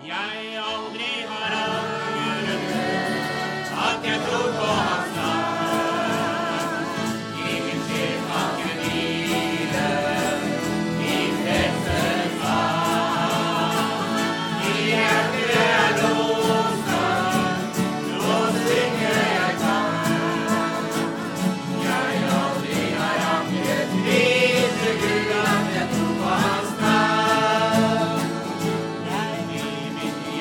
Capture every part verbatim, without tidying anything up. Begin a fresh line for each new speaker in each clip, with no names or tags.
Jeg aldri har angret at jeg tror på hans navn. I min sjel kan jeg hvile i frelsens navn. I hjertet er lovsang, nå synger jeg kan. Jeg aldri har angret, vise Gud at jeg tror på hans navn. Jeg i mitt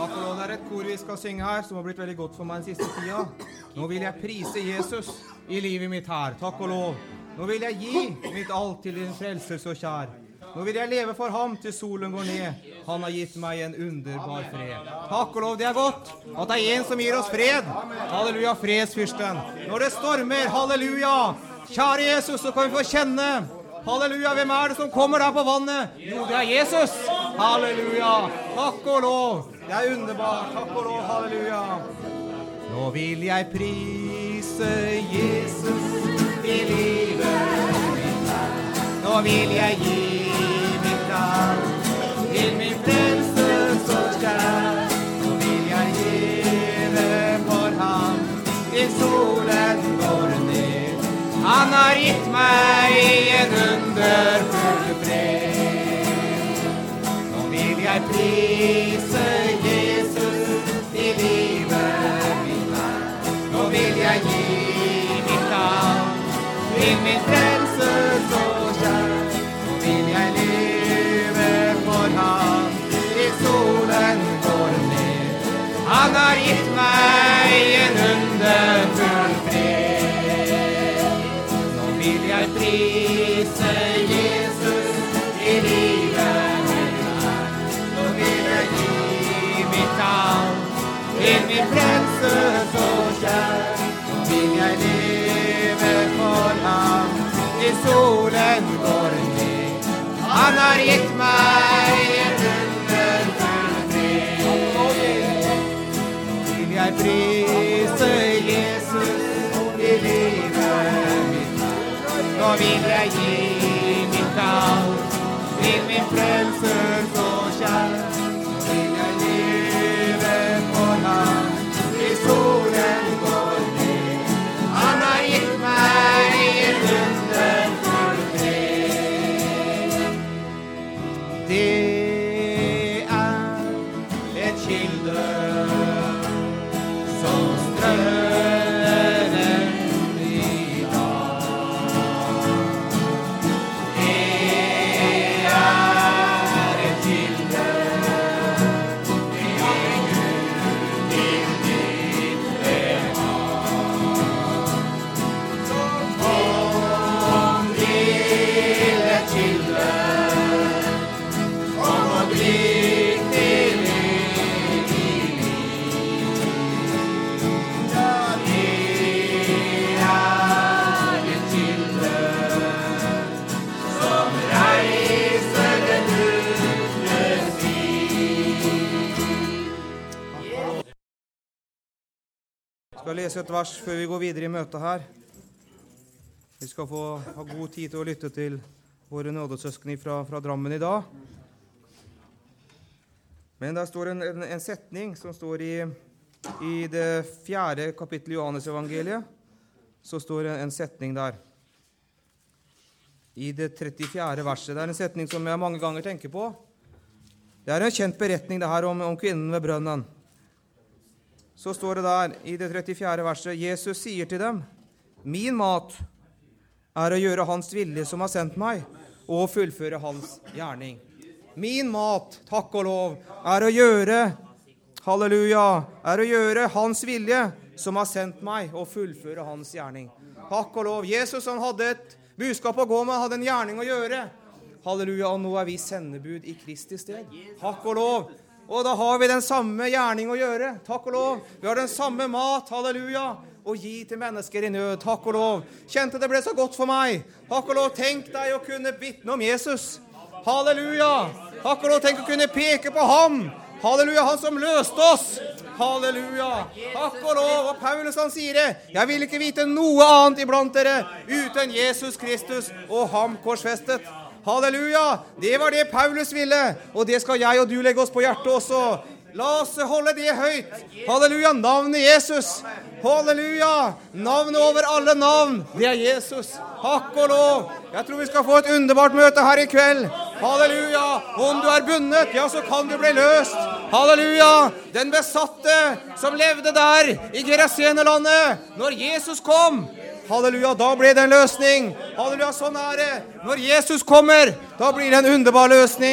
Takk og lov, det er et kor vi skal synge her, som har blitt veldig godt for meg den siste tida. Nå vil jeg prise Jesus i livet mitt her. Takk og lov. Nå vil jeg gi mitt alt til din frelser så kjær. Nå vil jeg leve for ham til solen går ned. Han har gitt meg en underbar fred. Takk og lov, det er godt at det er en som gir oss fred. Halleluja, fredsfyrsten. Når det stormer, halleluja. Kjære Jesus, så kan vi få kjenne. Halleluja, hvem er det som kommer der på vannet? Jo, det er Jesus. Halleluja. Takk og lov. Det er underbart. Takk og lov, halleluja. Nå vil jeg prise Jesus i livet mitt. Nå vil jeg gi mitt alt til min frelse så kjær. Nå vil jeg leve for ham til solen går ned. Han har gitt meg en underfull fred. Nå vil jeg prise Jesus i livet mitt. Nå vil jeg gi mitt alt til min frelse så kjær. Nå vil jeg leve for ham til solen går ned. Han har gitt meg en underfull fred. Nå vil jeg prise Jesus i livet mitt. Nå vil jeg gi mitt alt til min frelse så kjær. Nå vil jeg leve for ham til solen går ned. Han har gitt meg en underfull fred. Nå vil jeg prise Jesus i livet mitt. Nå vil jeg gi mitt alt til min frelse så kjær. Nå vil jeg leve for ham til solen går ned. Han har gitt meg en underfull fred. Det er et kilde som strømmer i dag. Det er et kilde, det er Gud til ditt behag. Så kom til et kilde, kom og drikk til evig liv. Ja, det er et kilde som reiser den ute sti. Jeg skal lese et vers før vi går videre i møtet her. Vi skal få ha god tid til å lytte til våre nådesøsken fra, fra Drammen i dag. Men der står en, en, en setning som står i, i det fjerde kapittel i Johannes evangeliet. Så står en, en setning der. I det trettifjerde verset. Det er en setning som jeg mange ganger tenker på. Det er en kjent beretning det her om, om kvinnen ved brønnen. Så står det der i det trettifjerde verset. Jesus sier til dem, min mat er å gjøre hans vilje som har sendt meg, og fullføre hans gjerning. Min mat, takk og lov, er å gjøre, halleluja, er å gjøre hans vilje som har sendt meg, og fullføre hans gjerning. Takk og lov. Jesus han hadde et budskap å gå med, hadde en gjerning å gjøre. Halleluja, og nå er vi sendebud i Kristi sted. Takk og lov. Og da har vi den samme gjerning å gjøre. Takk og lov. Vi har den samme mat, halleluja, og gi til mennesker i nød. Takk og lov. Kjente det ble så godt for meg. Takk og lov. Tenk deg å kunne vitne om Jesus. Halleluja. Takk og lov. Tenk å kunne peke på ham. Halleluja, han som løste oss. Halleluja. Takk og lov. Og Paulus han sier det. Jeg vil ikke vite noe annet iblant dere uten Jesus Kristus og ham korsfestet. Halleluja. Det var det Paulus ville. Og det skal jeg og du legge oss på hjertet også. La oss holde det høyt. Halleluja, navnet Jesus. Halleluja, navnet over alle navn. Det er Jesus. Takk og lov. Jeg tror vi skal få et underbart møte her i kveld. Halleluja. Om du er bundet, ja, så kan du bli løst. Halleluja. Den besatte som levde der i Gerasenelandet, når Jesus kom. Halleluja, da ble det en løsning. Halleluja, sånn er det. Når Jesus kommer, da blir det en underbar løsning.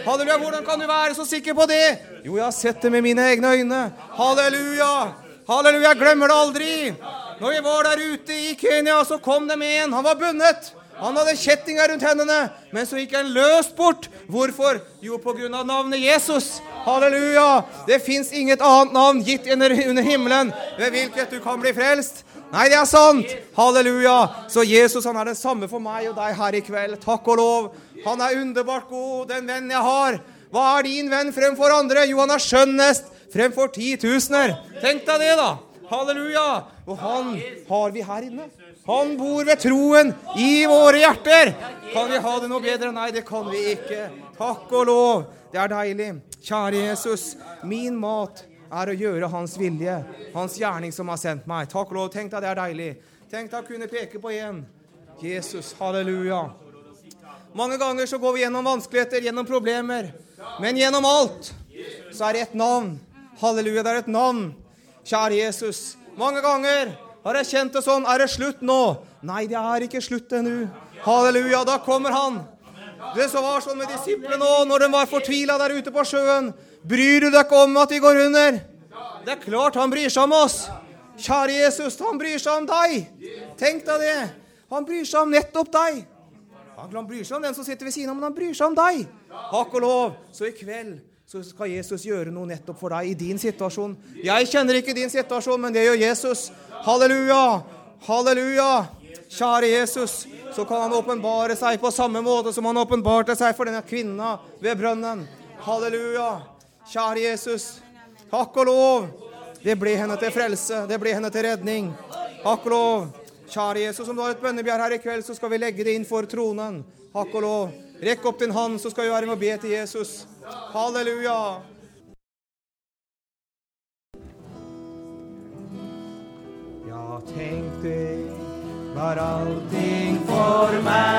Halleluja, hvordan kan du være så sikker på det? Jo, jeg har sett det med mine egne øyne. Halleluja, halleluja, jeg glemmer det aldri. Når vi var der ute i Kenya, så kom det med en, han var bundet. Han hadde kjettinger rundt hendene, men så gikk han løst bort. Hvorfor? Jo, på grunn av navnet Jesus. Halleluja, det finnes inget annet navn gitt under himmelen ved hvilket du kan bli frelst. Nei, det er sant. Halleluja. Så Jesus, han er den samme for meg og deg her i kveld. Takk og lov. Han er underbart god, den venn jeg har. Hva er din venn fremfor andre? Jo, han er skjønnest fremfor ti tusener. Tenk deg det da. Halleluja. Og han har vi her inne. Han bor ved troen i våre hjerter. Kan vi ha det noe bedre? Nei, det kan vi ikke. Takk og lov. Det er deilig. Kjære Jesus, min mat er å gjøre hans vilje, hans gjerning som har sendt meg. Takk og lov. Tenk deg det er deilig. Tenk deg å kunne peke på en. Jesus, halleluja. Mange ganger så går vi gjennom vanskeligheter, gjennom problemer. Men gjennom alt så er det et navn. Halleluja, det er et navn. Kjære Jesus, mange ganger har jeg kjent det sånn, er det slutt nå? Nei, det er ikke slutt ennå. Halleluja, da kommer han. Det som var sånn med disiplene nå, når de var fortvilet der ute på sjøen. Bryr du deg ikke om at de går under? Det er klart han bryr seg om oss. Kjære Jesus, han bryr seg om deg. Tenk deg det. Han bryr seg om nettopp deg. Han bryr seg om den som sitter ved siden av, men han bryr seg om deg. Takk og lov. Så i kveld så skal Jesus gjøre noe nettopp for deg i din situasjon. Jeg kjenner ikke din situasjon, men det gjør Jesus. Halleluja, halleluja. Kjære Jesus, så kan han åpenbare seg på samme måte som han åpenbarte seg for denne kvinna ved brønnen. Halleluja. Kjære Jesus, takk og lov. Det ble henne til frelse, det ble henne til redning. Takk og lov. Kjære Jesus, om du har et bønnebjær her i kveld, så skal vi legge det inn for tronen. Takk og lov. Rekk opp din hånd, så skal vi være med å be til Jesus. Halleluja. Ja, tenk det var allting for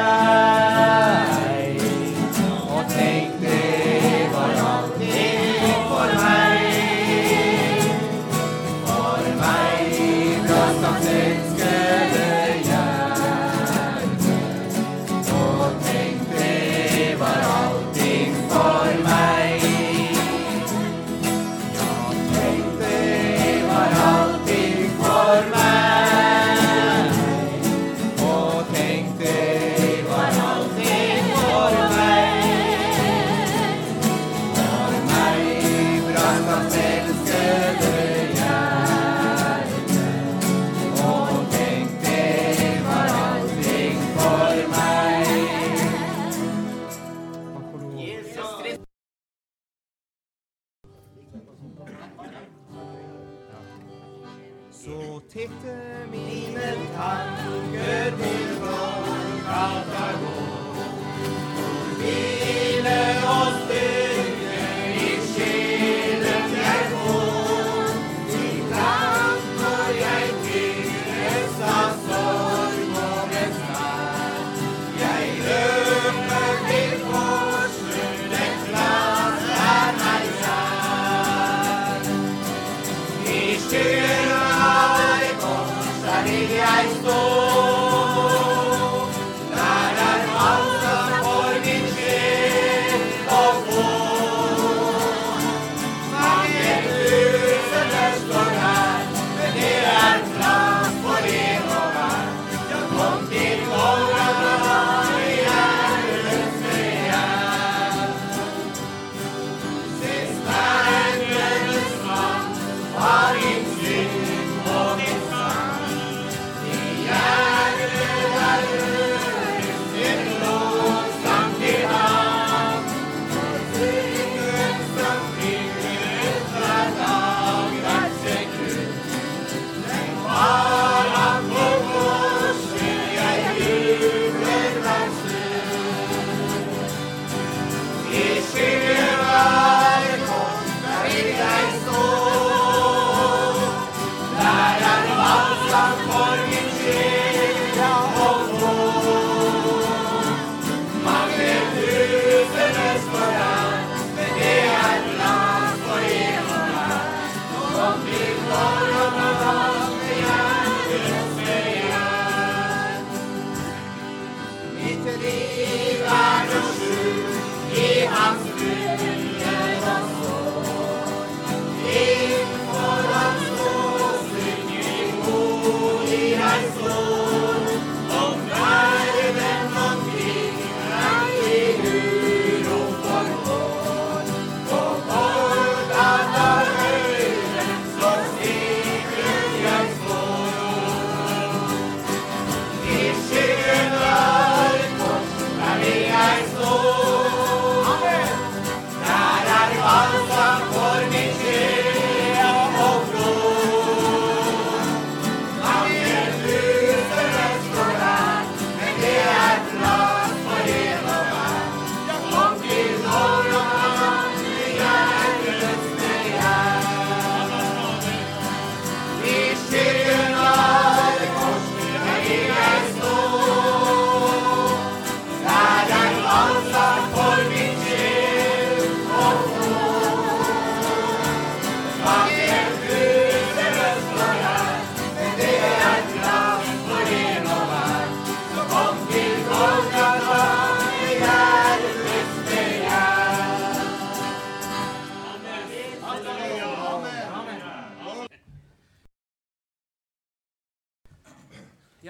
meg. Og tenk det var allting for meg. For meg brast hans elskede hjerte. Og tenk det var allting for meg. Ja, tenk det var allting for meg. Så titte mine tanker til blått av gå. Hvile og styrke i sjelen jeg får. I land hvor jeg tyres av sorg og besvær. Jeg løper til korset, et glass er meg kjær. I skyen vil jeg stå, der er alt som for min sjel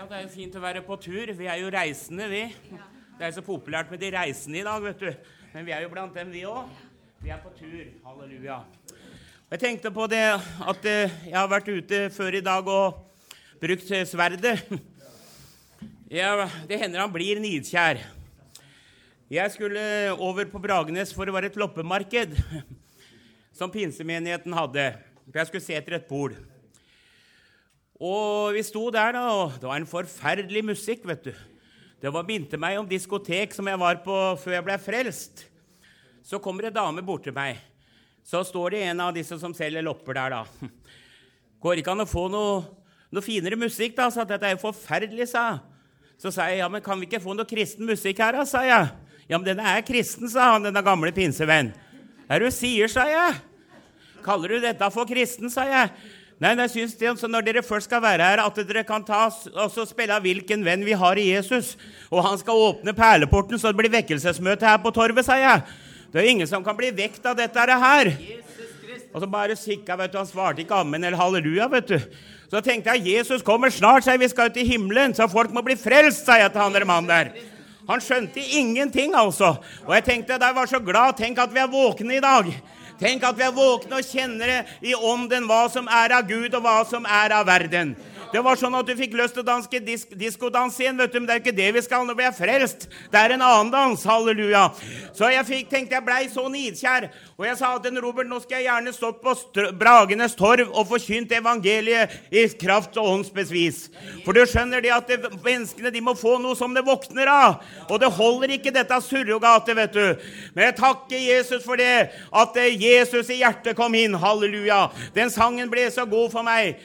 Ja, det er jo fint å være på tur. Vi er jo reisende, vi. Det er så populært med de reisende i dag, vet du. Men vi er jo blant dem, vi også. Vi er på tur. Halleluja. Og jeg tenkte på det at jeg har vært ute før i dag og brukt sverdet. Ja, det hender han blir nidkjær. Jeg skulle over på Bragenes for å være et loppemarked som pinsemenigheten hadde. For jeg skulle se etter et bord. Og vi sto der da, og det var en forferdelig musikk, vet du. Det var minte meg om diskotek som jeg var på før jeg ble frelst. Så kommer en dame bort til meg. Så står det en av disse som selger lopper der da. Går ikke an å få noe, noe finere musikk da, sa at dette er jo forferdelig, sa jeg. Så sa jeg, ja, men kan vi ikke få noe kristen musikk her da, sa jeg. Ja, men denne er kristen, sa han, denne gamle pinsevenn. Hva er det du sier, sa jeg. Kaller du dette for kristen, sa jeg. Nei, jeg synes det, så når dere først skal være her, at dere kan ta og så spille hvilken venn vi har i Jesus, og han skal åpne perleporten, så det blir vekkelsesmøte her på torvet, sa jeg. Det er ingen som kan bli vekt av dette her. Og så bare sikka, vet du, han svarte ikke amen eller halleluja, vet du. Så tenkte jeg, Jesus kommer snart, sa jeg, vi skal ut i himmelen, så folk må bli frelst, sa jeg til han der mann der. Han skjønte ingenting, altså. Og jeg tenkte, jeg var så glad, tenk at vi er våkne i dag. Tenk at vi er våkne og kjenner det i ånden hva som er av Gud og hva som er av verden. Det var sånn at du fikk lyst til å danske disk, diskodans igjen, vet du, men det er ikke det vi skal når vi er frelst. Det er en annen dans, halleluja. Så jeg fikk, tenkte jeg blei så nidkjær, og jeg sa til Robert, nå skal jeg gjerne stå på Bragenes torv og forkynt evangeliet i kraft og åndsbevis. For du skjønner det at det, menneskene de må få noe som det våkner av, og det holder ikke dette surrogate, vet du. Men jeg takker Jesus for det, at Jesus i hjertet kom inn, halleluja. Den sangen ble så god for meg.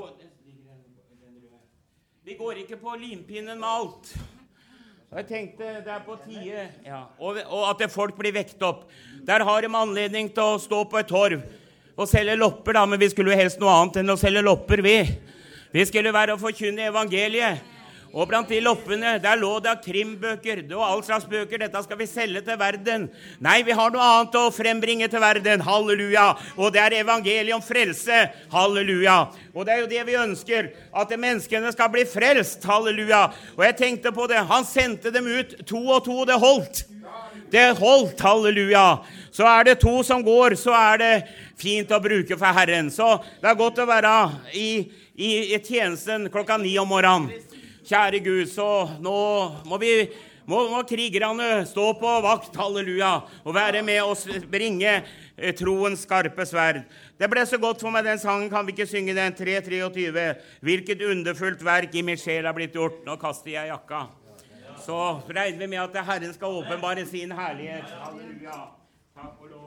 Vi går ikke på limpinnen med alt. Og jeg tenkte, det er på tide, ja. og, og at folk blir vekt opp. Der har de anledning til å stå på et torv og selge lopper, da, men vi skulle jo helst noe annet enn å selge lopper, vi. Vi skulle være å forkynne evangeliet. Og blant de loppene, der lå det krimbøker, det var all slags bøker, dette skal vi selge til verden. Nei, vi har noe annet å frembringe til verden, halleluja. Og det er evangeliet om frelse, halleluja. Og det er jo det vi ønsker, at menneskene skal bli frelst, halleluja. Og jeg tenkte på det, han sendte dem ut, to og to, det holdt. Det holdt, halleluja. Så er det to som går, så er det fint å bruke for Herren. Så det er godt å være i, i, i tjenesten klokka ni om morgenen. Kjære Gud, så nå må vi, må, må krigerne stå på vakt, halleluja, og være med oss bringe eh, troens skarpe sverd. Det ble så godt for meg, den sangen kan vi ikke synge den, tre treogtyve. Hvilket underfullt verk i min sjel har blitt gjort. Nå kaster jeg jakka. Så regner vi med at Herren skal åpenbare sin herlighet. Halleluja. Takk og lov.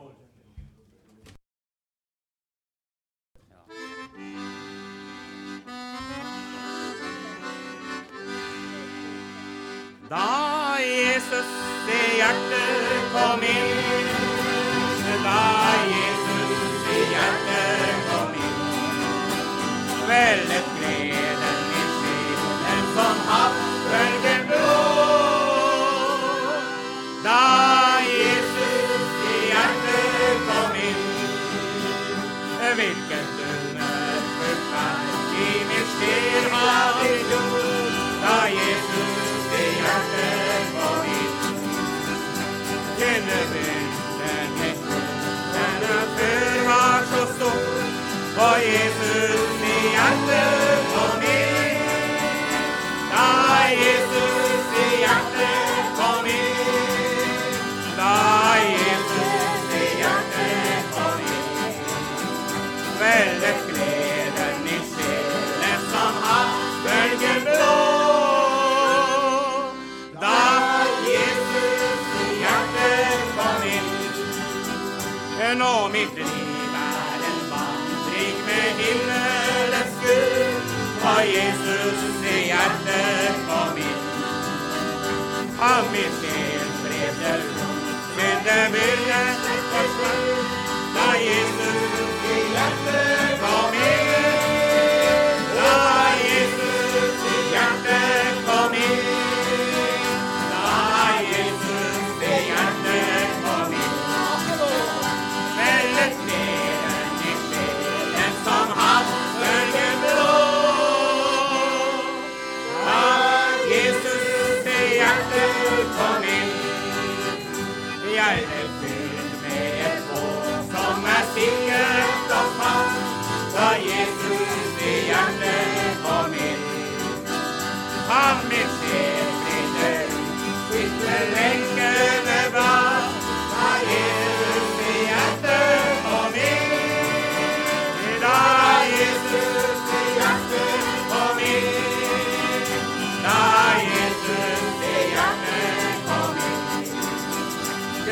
Da Jesus i hjertet kom inn, da Jesus i hjertet kom inn, veldet gleden i sjelen som havbølgen blå. Da Jesus i hjertet kom inn, hvilket underfullt verk i min sjel har blitt gjort, da Jesus i hjertet kom inn. Kjenne bunnen etter, denne før var så stor, for Jesus i hjertet kom inn. Da Jesus i hjertet kom inn, da Jesus i hjertet kom inn, veldet gleden i sjelen som havbølgen blå. Nå mitt liv er en vandring med himmelens Gud, og Jesus i hjertet kom inn. Av min sjel brede ro, syndebyrden forsvant, da Jesus i hjertet kom inn. Da Jesus i hjertet kom inn. Da Jesus i hjertet kom inn. Veldet gleden i sjelen som havbølgen blå. Da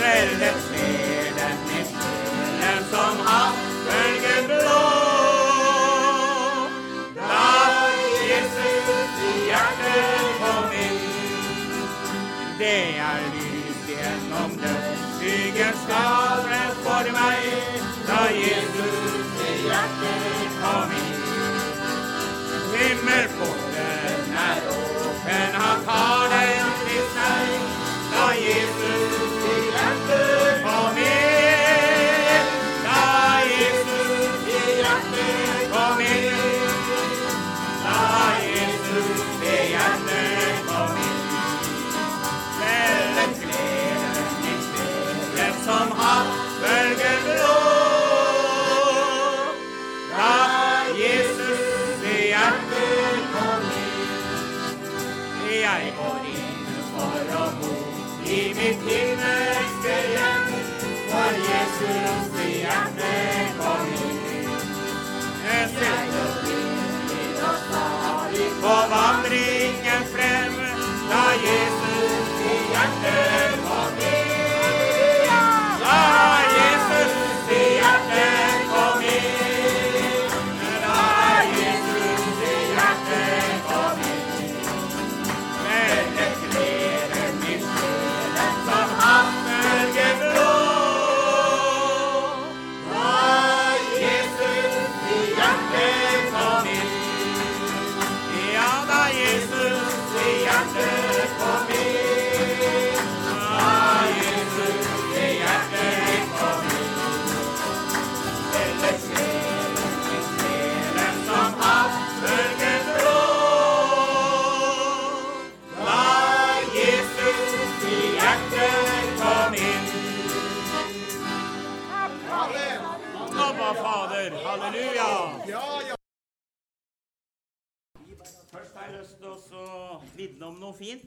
Kvelden skjer den i sjelen som havbølgen blå. Da Jesus i hjertet kom inn, det er lys gjennom dødsskyggens skare for meg. Da Jesus i hjertet kom inn, himmelporten er åpen, han tar den til seg. Da Jesus i hjertet kom inn, da Jesus i hjertet kom inn, da Jesus i hjertet kom inn. Kvelden gleden i sjelen som havbølgen blå. Da Jesus i hjertet kom inn, jeg går inn for å bo i mitt himmelske hjem, for Jesus i hjertet kom inn. Jeg går inn og stadig på vandringen frem, da Jesus i hjertet kom inn. Da Jesus i hjertet kom inn, da Jesus i hjertet kom inn. Kvelden gleden i sjelen som havbølgen blå. Da Jesus i hjertet kom inn, ja, da Jesus i hjertet kom inn, da Jesus i hjertet kom inn. Kvelden skjelen i sjelen som havbølgen blå. Da Jesus i hjertet kom inn. Abba, Fader, halleluja. Først har jeg lyst til å vitne om noe fint.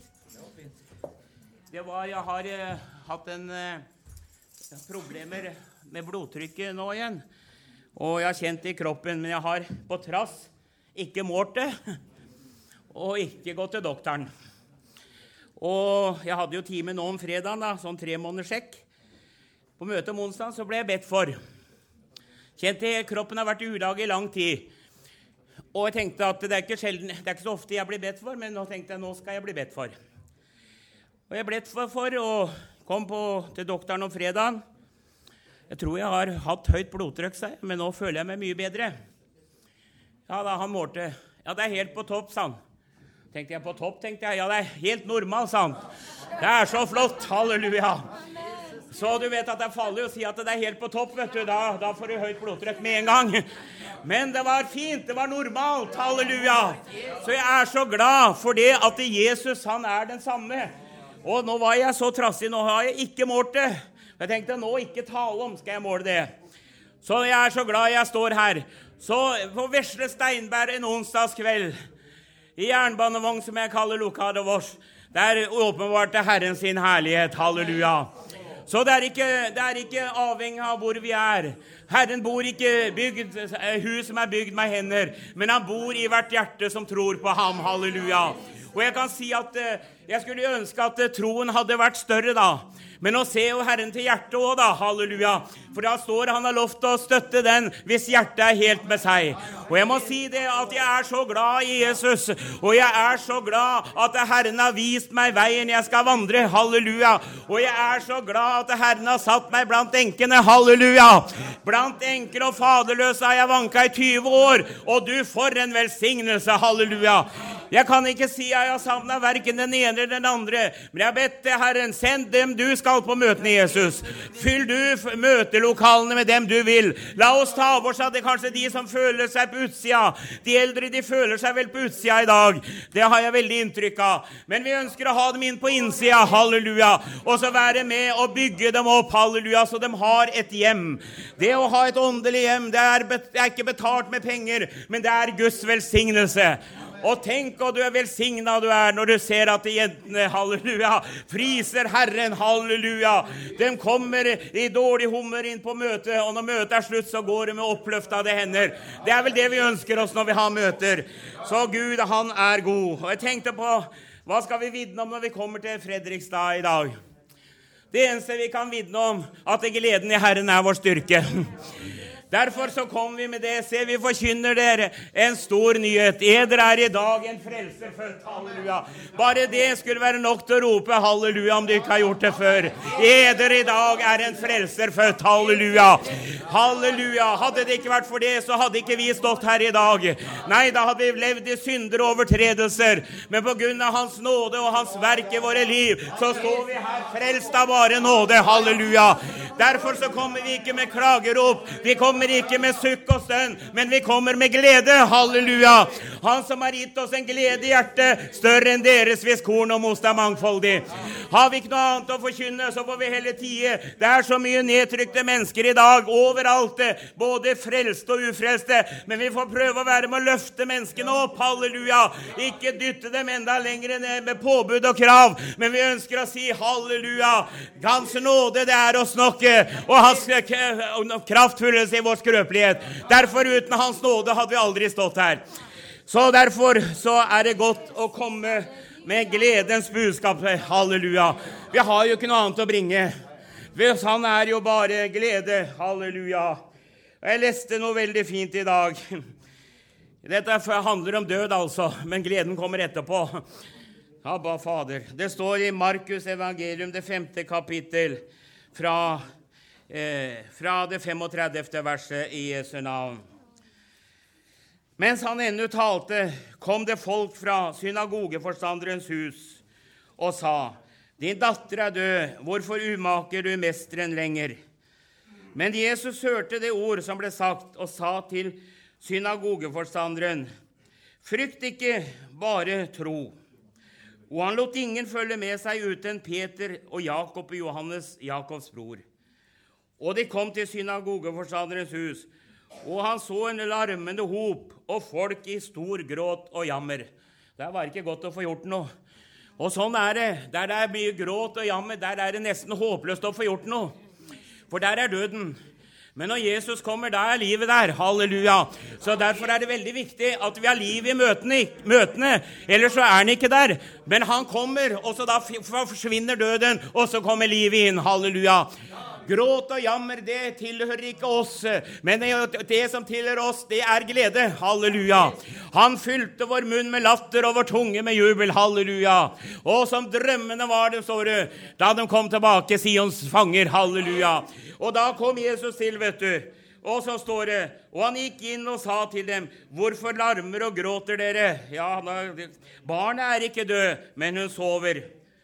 Det var, jeg har eh, hatt en eh, problemer med blodtrykket nå igjen. Og jeg har kjent det i kroppen, men jeg har på trass ikke målt det, og ikke gått til doktoren. Og jeg hadde jo time nå om fredagen, da, sånn tre måneder sjekk. På møtet om onsdagen så ble jeg bedt for. Kjent det, kroppen har vært i ulag i lang tid. Og jeg tenkte at det er ikke sjelden, det er ikke så ofte jeg blir bedt for, men nå tenkte jeg, nå skal jeg bli bedt for. Og jeg ble bedt for, for og kom på, til doktoren om fredagen. Jeg tror jeg har hatt høyt blodtrykk, sa jeg, men nå føler jeg meg mye bedre. Ja, da han målte. Ja, det er helt på topp, sa han. Tenkte jeg på topp, tenkte jeg. Ja, det er helt normal, sa han. Det er så flott, halleluja. Så du vet at det er farlig å si at det er helt på topp, vet du. Da, da får du høyt blodtrykk med en gang. Men det var fint, det var normalt, halleluja. Så jeg er så glad for det at Jesus, han er den samme. Og nå var jeg så trassig, nå har jeg ikke målt det. Jeg tenkte, nå ikke tale om, skal jeg måle det. Så jeg er så glad jeg står her. Så på Vesle Steinberg en onsdagskveld, i jernbanevogn som jeg kaller lokalet vårt, der åpenbarte Herren sin herlighet, halleluja. Så det er, ikke, det er ikke avhengig av hvor vi er. Herren bor ikke bygd, hus som er bygd med hender, men han bor i hvert hjerte som tror på ham, halleluja. Og jeg kan si at jeg skulle ønske at troen hadde vært større da. Men nå ser jo Herren til hjertet også da, halleluja. For da står han har lovt å støtte den hvis hjertet er helt med seg. Og jeg må si det at jeg er så glad i Jesus. Og jeg er så glad at Herren har vist meg veien jeg skal vandre, halleluja. Og jeg er så glad at Herren har satt meg blant enkene, halleluja. Blant enker og faderløse har jeg vanket i tyve år. Og du får en velsignelse, halleluja. Jeg kan ikke si at jeg har savnet hverken den ene eller den andre, men jeg har bedt til Herren, send dem du skal på møtene, Jesus. Fyll du møtelokalene med dem du vil. La oss ta oss av det kanskje de som føler seg på utsida. De eldre, de føler seg vel på utsida i dag. Det har jeg veldig inntrykk av. Men vi ønsker å ha dem inn på innsida, halleluja. Og så være med og bygge dem opp, halleluja, så de har et hjem. Det å ha et åndelig hjem, det er, det er ikke betalt med penger, men det er Guds velsignelse. Og tenk og du er velsignet du er når du ser at de jentene, halleluja, priser Herren, halleluja. De kommer i dårlig humør inn på møtet, og når møtet er slutt så går de med oppløftede hender. Det er vel det vi ønsker oss når vi har møter. Så Gud, han er god. Og jeg tenkte på, hva skal vi vitne om når vi kommer til Fredrikstad i dag? Det eneste vi kan vitne om, at gleden i Herren er vår styrke. Derfor så kommer vi med det. Se, vi forkynner dere en stor nyhet. Eder er i dag en frelser født. Halleluja. Bare det skulle være nok til å rope halleluja om du ikke har gjort det før. Eder i dag er en frelser født. Halleluja. Halleluja. Hadde det ikke vært for det, så hadde ikke vi stått her i dag. Nei, da hadde vi levd i synder og overtredelser. Men på grunn av hans nåde og hans verk i våre liv, så står vi her frelst av bare nåde. Halleluja. Derfor så kommer vi ikke med klagerop. Vi kommer ikke med sukk og stønn, men vi kommer med glede. Halleluja. Han som har gitt oss en glede i hjertet, større enn deres hvis korn og most er mangfoldig. Har vi ikke noe annet å forkynne, så får vi hele tide. Det er så mye nedtrykte mennesker i dag, overalt, både frelste og ufrelste, men vi får prøve å være med å løfte menneskene opp. Halleluja. Ikke dytte dem enda lenger ned med påbud og krav, men vi ønsker å si halleluja. Hans nåde, det er oss nok, og hans kraftfullelse i vår skrøpelighet. Derfor uten hans nåde hadde vi aldri stått her. Så derfor så er det godt å komme med gledens budskap. Halleluja. Vi har jo ikke noe annet å bringe. Han er jo bare glede. Halleluja. Jeg leste noe veldig fint i dag. Dette handler om død altså, men gleden kommer etterpå. Abba, Fader. Det står i Markus evangelium, det femte kapittel, fra Eh, fra det femogtredivte verset i Jesu navn. Mens han ennå talte, kom det folk fra synagogeforstanderens hus og sa: Din datter er død, hvorfor umaker du mesteren lenger? Men Jesus hørte det ord som ble sagt, og sa til synagogeforstanderen: Frykt ikke, bare tro. Og han lot ingen følge med seg uten Peter og Jakob og Johannes, Jakobs bror. Og de kom til synagogeforstanderens hus, og han så en larmende hop, og folk i stor gråt og jammer. Det var ikke godt å få gjort noe. Og sånn er det. Der det er mye gråt og jammer, der er det nesten håpløst å få gjort noe. For der er døden. Men når Jesus kommer, da er livet der. Halleluja. Så derfor er det veldig viktig at vi har liv i møtene, møtene. Ellers så er han ikke der. Men han kommer, og så da forsvinner døden, og så kommer livet inn. Halleluja. Gråt og jammer, det tilhører ikke oss, men det, det som tilhører oss, det er glede. Halleluja. Han fylte vår munn med latter og vår tunge med jubel. Halleluja. Og som drømmene var det, står det, da de kom tilbake, Sions fanger. Halleluja. Og da kom Jesus til, vet du. Og så står det, og han gikk inn og sa til dem: Hvorfor larmer og gråter dere? Ja, barnet er ikke død, men hun sover.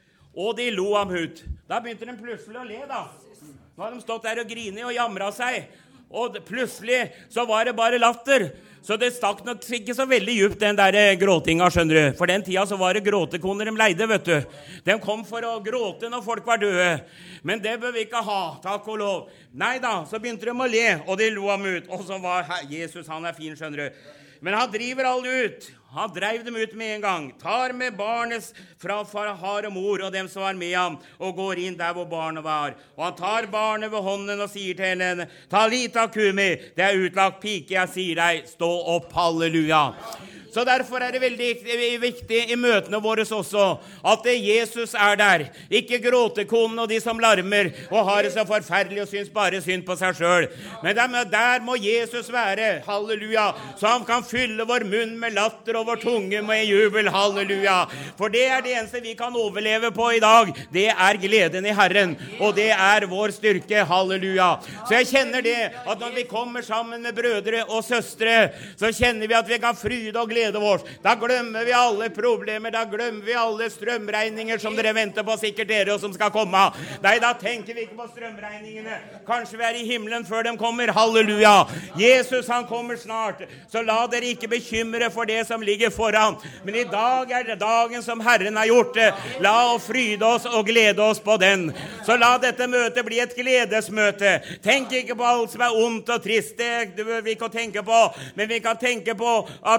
Og de lo ham ut. Da begynte de plutselig å le, da. Nå har de stått der og grinet og jamret seg, og plutselig så var det bare latter. Så det stakk nok ikke så veldig djupt, den der gråtinga, skjønner du. For den tida så var det gråtekoner de leide, vet du. De kom for å gråte når folk var døde. Men det bør vi ikke ha, takk og lov. Nei da, så begynte de å le, og de lo ham ut. Og så var Jesus, han er fin, skjønner du. Men han driver alle ut. Han drev dem ut med en gang, tar med barnets fra far og mor og dem som var med ham, og går inn der hvor barnet var. Og han tar barnet ved hånden og sier til henne: Talita kumi, det er utlagt pike, jeg sier deg, stå opp. Halleluja. Så derfor er det veldig viktig i møtene våre også, at Jesus er der. Ikke gråtekonen og de som larmer og har det så forferdelig og synes bare synd på seg selv. Men der, der må Jesus være, halleluja, så han kan fylle vår munn med latter og vår tunge med jubel, halleluja. For det er det eneste vi kan overleve på i dag. Det er gleden i Herren, og det er vår styrke, halleluja. Så jeg kjenner det, at når vi kommer sammen med brødre og søstre, så kjenner vi at vi kan fryde og glede vårt. Da glemmer vi alle problemer, da glemmer vi alle strømregninger som dere venter på, sikkert dere, og som skal komme. Nei, da tenker vi ikke på strømregningene. Kanskje vi er i himmelen før de kommer, halleluja. Jesus, han kommer snart, så la dere ikke bekymre for det som ligger foran. Men i dag er det dagen som Herren har gjort det. La oss fryde oss og glede oss på den. Så la dette møtet bli et gledesmøte. Tenk ikke på alt som er ondt og trist, det bør vi ikke tenke på, men vi kan tenke på at vår navn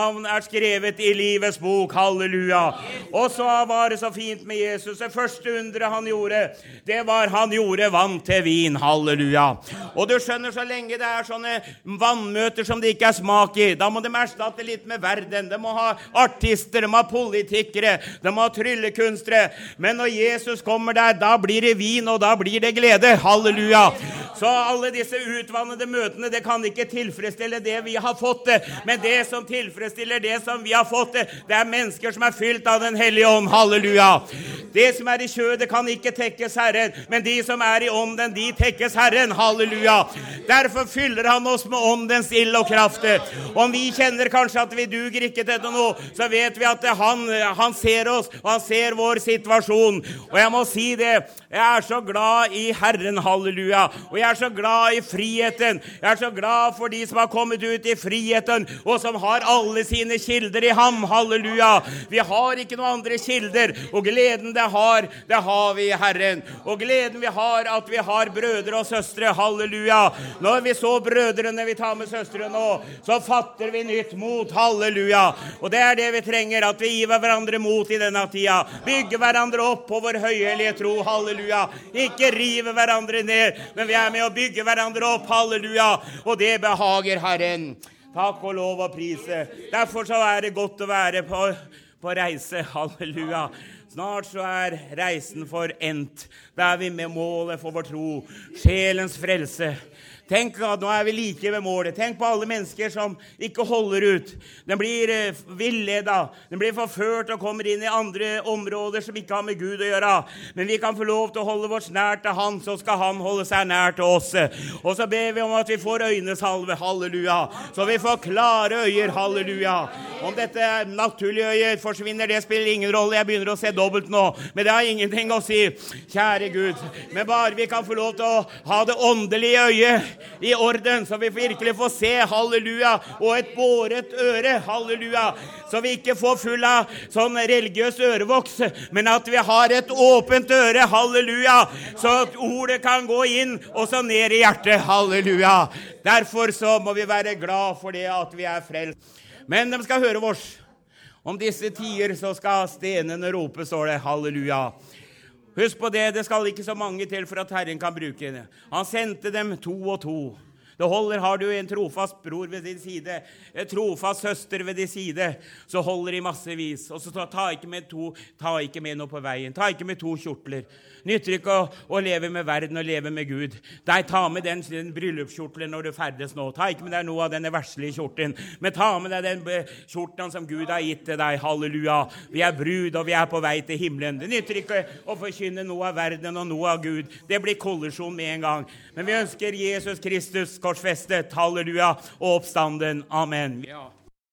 navn er skrevet i livets bok. Halleluja. Og så var det så fint med Jesus. Det første undret han gjorde, det var han gjorde vann til vin. Halleluja. Og du skjønner, så lenge det er sånne vannmøter som det ikke er smak i, da må de erstatte litt med verden. De må ha artister, de må ha politikere, de må ha tryllekunstnere. Men når Jesus kommer der, da blir det vin, og da blir det glede. Halleluja. Så alle disse utvannede møtene, det kan ikke tilfredsstille det vi har fått det. Men det som tilfredsstiller det som vi har fått det, det er mennesker som er fylt av den hellige ånd. Halleluja. Det som er i kjødet kan ikke tekkes Herren, men de som er i ånden, de tekkes Herren. Halleluja. Derfor fyller han oss med åndens ild og kraft. Om vi kjenner kanskje at vi duger ikke til noe, så vet vi at han, han ser oss, og han ser vår situasjon. Og jeg må si det, jeg er så glad i Herren. Halleluja. Og jeg er så glad i friheten. Jeg er så glad for de som har kommet ut i friheten, og som har alle sine kilder i ham. Halleluja. Vi har ikke noen andre kilder, og gleden det har, det har vi i Herren. Og gleden vi har, at vi har brødre og søstre. Halleluja. Når vi så brødrene vi tar med søstre nå, så fatter vi nytt mot. Halleluja. Og det er det vi trenger, at vi gir hverandre mot i denne tida. Bygge hverandre opp på vår høyelige tro. Halleluja. Ikke rive hverandre ned, men vi er med å bygge hverandre opp. Halleluja. Og det behager Herren. Takk og lov og prise. Derfor så er det godt å være på, på reise. Halleluja. Snart så er reisen for endt. Da er vi med målet for vår tro. Sjelens frelse. Tenk at nå er vi like ved målet. Tenk på alle mennesker som ikke holder ut. De blir eh, villedet. De blir forført og kommer inn i andre områder som ikke har med Gud å gjøre. Men vi kan få lov til å holde oss nær til han, så skal han holde seg nær til oss. Og så ber vi om at vi får øynesalve. Halleluja. Så vi får klare øyer. Halleluja. Om dette naturlige øyet forsvinner, det spiller ingen rolle. Jeg begynner å se dobbelt nå. Men det har ingenting å si. Kjære Gud. Men bare vi kan få lov til å ha det åndelige øyet i orden, så vi virkelig får se, halleluja, og et båret øre, halleluja, så vi ikke får full av sånn religiøs ørevoks, men at vi har et åpent øre, halleluja, så at ordet kan gå inn, og så ned i hjertet, halleluja. Derfor så må vi være glad for det at vi er frelst. Men de skal høre vårs. Om disse tider så skal stenene rope, står det, halleluja. Husk på det, det skal ikke så mange til for at Herren kan bruke det. Han sendte dem to og to. Det holder, har du en trofast bror ved din side, en trofast søster ved din side, så holder de massevis. Og så ta, ta, ikke med to, ta ikke med noe på veien. Ta ikke med to kjortler. Nytter ikke å, å leve med verden og leve med Gud. Nei, ta med den, den bryllupskjortlen når du ferdes nå. Ta ikke med deg noe av denne verslige kjorten, men ta med deg den kjorten som Gud har gitt til deg. Halleluja. Vi er brud, og vi er på vei til himmelen. Det nytter ikke å forkynne noe av verden og noe av Gud. Det blir kollisjon med en gang. Men vi ønsker Jesus Kristus korsfestet, halleluja, og oppstanden. Amen. Ja.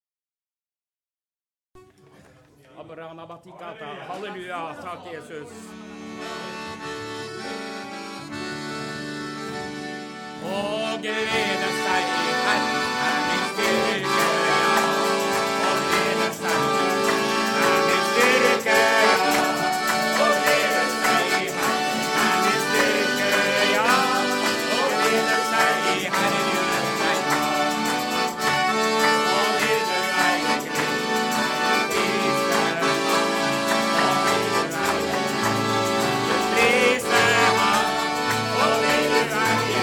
Halleluja, takk Jesus. Og glede seg i Herren er min styrke, ja. Og glede seg er min styrke, ja. Og glede seg i Herren er min styrke, ja. Og glede seg i Herren gjør seg glad. Og glede seg i glede, prise ham. Og glede seg, prise ham. Og glede seg i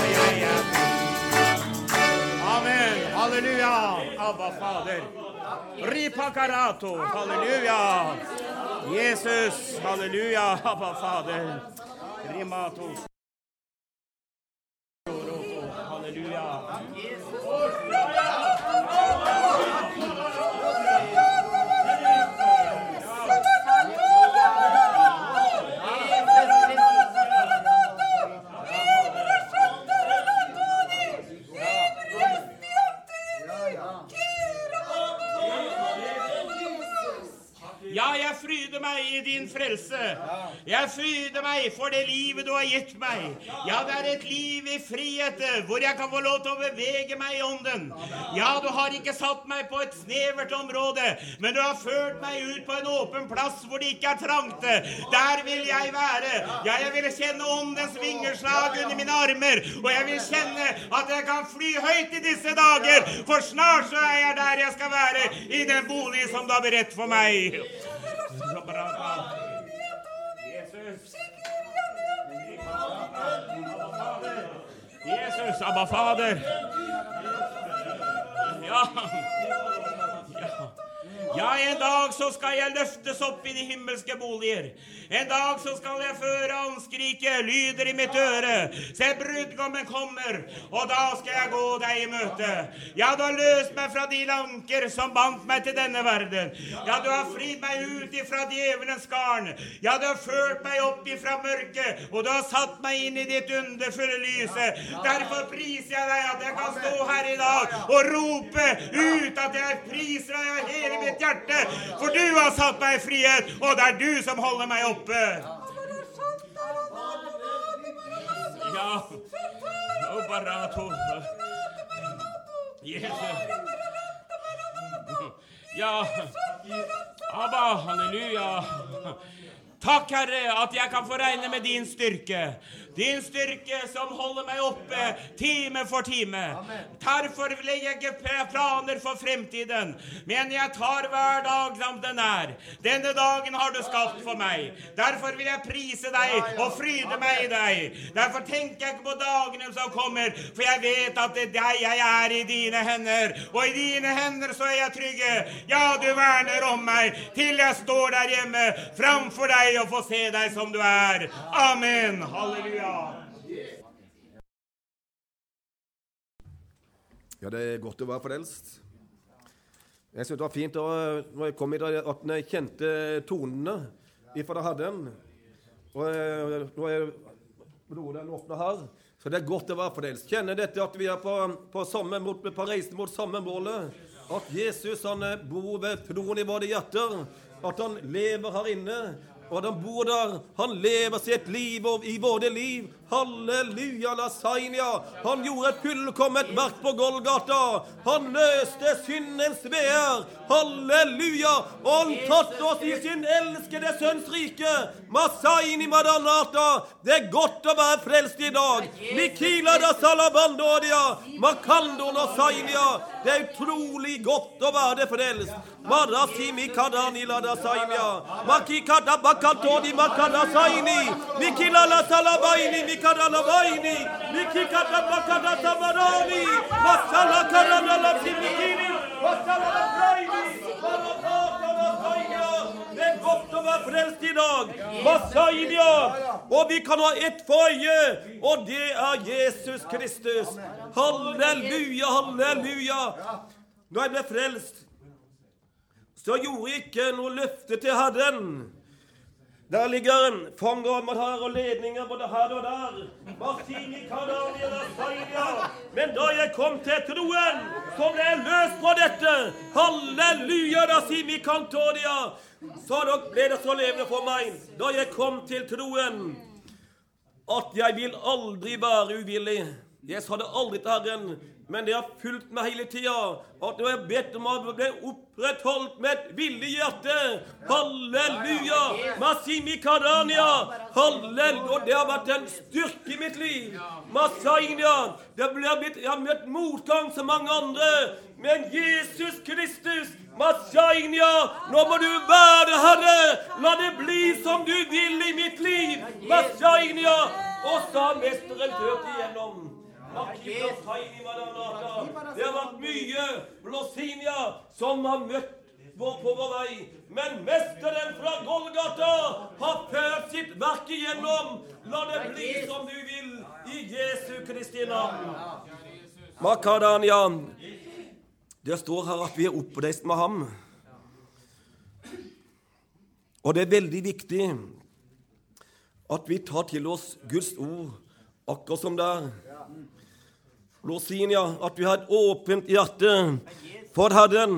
Abba, Fader. Ripakarato, halleluja. Jesus, halleluja, Abba Fader. Rimato, halleluja. Ja, jeg fryder meg i din frelse. Jeg fryder meg for det livet du har gitt meg. Ja, det er et liv i frihet, hvor jeg kan få lov til å bevege meg i ånden. Ja, du har ikke satt meg på et snevert område, men du har ført meg ut på en åpen plass hvor det ikke er trangt. Der vil jeg være. Ja, jeg vil kjenne åndens vingeslag under mine armer, og jeg vil kjenne at jeg kan fly høyt i disse dager, for snart så er jeg der jeg skal være, i den bolig som du har beredt for meg. Jesus. Jesus, Abba Fader. Ja. Ja. Ja, en dag så skal jeg løftes opp i de himmelske boliger. En dag så skal jeg føre anskrike lyder i mitt øre. Se, brudgommen kommer, og da skal jeg gå deg i møte. Ja, du har løst meg fra de lanker som bandt meg til denne verden. Ja, du har fridd meg ut ifra djevelens garn. Ja, du har ført meg opp ifra mørket, og du har satt meg inn i ditt underfulle lyse. Derfor priser jeg deg at jeg kan stå her i dag og rope ut at jeg priser deg av hele mitt hjerte, for du har satt meg i frihet, og det er du som holder meg oppe. Ja. Oh, barato. Jesus. Ja. Abba, halleluja. Takk, Herre, at jeg kan få regne med din styrke. Din styrke som holder meg oppe time for time. Derfor vil jeg ikke planer for fremtiden, men jeg tar hver dag som den er. Denne dagen har du skapt for meg. Derfor vil jeg prise deg og fryde meg i deg. Derfor tenker jeg ikke på dagene som kommer, for jeg vet at det er deg jeg er i dine hender. Og i dine hender så er jeg trygge. Ja, du verner om meg til jeg står der hjemme framfor deg og får se deg som du er. Amen. Halleluja.
Ja, det er godt å være frelst. Jeg synes det var fint da når jeg kom i dag, at jeg kjente tonene ifra det hadde den. Og nå er broren åpnet her, så det er godt å være frelst. Kjenner dette at vi er på, på, samme, mot, på reisen mot samme målet. At Jesus han bor ved troen i våre hjerter. At han lever her inne. Og han bor der, han lever sitt liv i våre liv. Halleluja, lasagna. Han gjorde et fullkommet verk på Golgata. Han løste syndens veer. Halleluja. Og han tatt oss i sin elskede sønns rike. Masaini madanata. Det er godt å være frelst i dag. Mikila da salabandodia. Makando lasagna. Det er utrolig godt å være frelst. Marasi mikadani la da sagna. Makikada bakatodi makada saini. Mikila la salabaini mikada la baini. Mikikada bakada tabarani. Masala karana la simikini. Masala la braini. Marakata la sagna. Det er godt å være frelst i dag. Masainia. Og vi kan ha ett for øye, og det er Jesus Kristus. Halleluja, halleluja. Når jeg ble frelst, så gjorde jeg ikke noe løfte til Herren. Der ligger en fangerammer her og ledninger både her og der. Men da jeg kom til troen, så ble jeg løst på dette. Halleluja, da sier vi kantoria. Så da ble det så levende for meg, da jeg kom til troen, at jeg vil aldri være uvillig. Jeg sa det aldri til Herren, men det har fulgt meg hele tiden, at jeg har bedt om å bli opprettholdt med et villig hjerte. Halleluja! Masimi karania! Halleluja! Og det har vært en styrke i mitt liv. Masainia! Det ble blitt, jeg har møtt motgang som mange andre, men Jesus Kristus, Masainia! Nå må du være Herre! La det bli som du vil i mitt liv! Masainia! Og så har mesteren ført igjennom. Det har vært mye Blåsinia som har møtt vår på vår vei. Men mesteren fra Golgata har ført sitt verk igjennom. La det bli som du vil, i Jesu Kristi navn. Makadania. Det står her at vi er oppreist med ham. Og det er veldig viktig at vi tar til oss Guds ord, akkurat som det er. Låsinia, at vi har et åpent hjerte for Herren.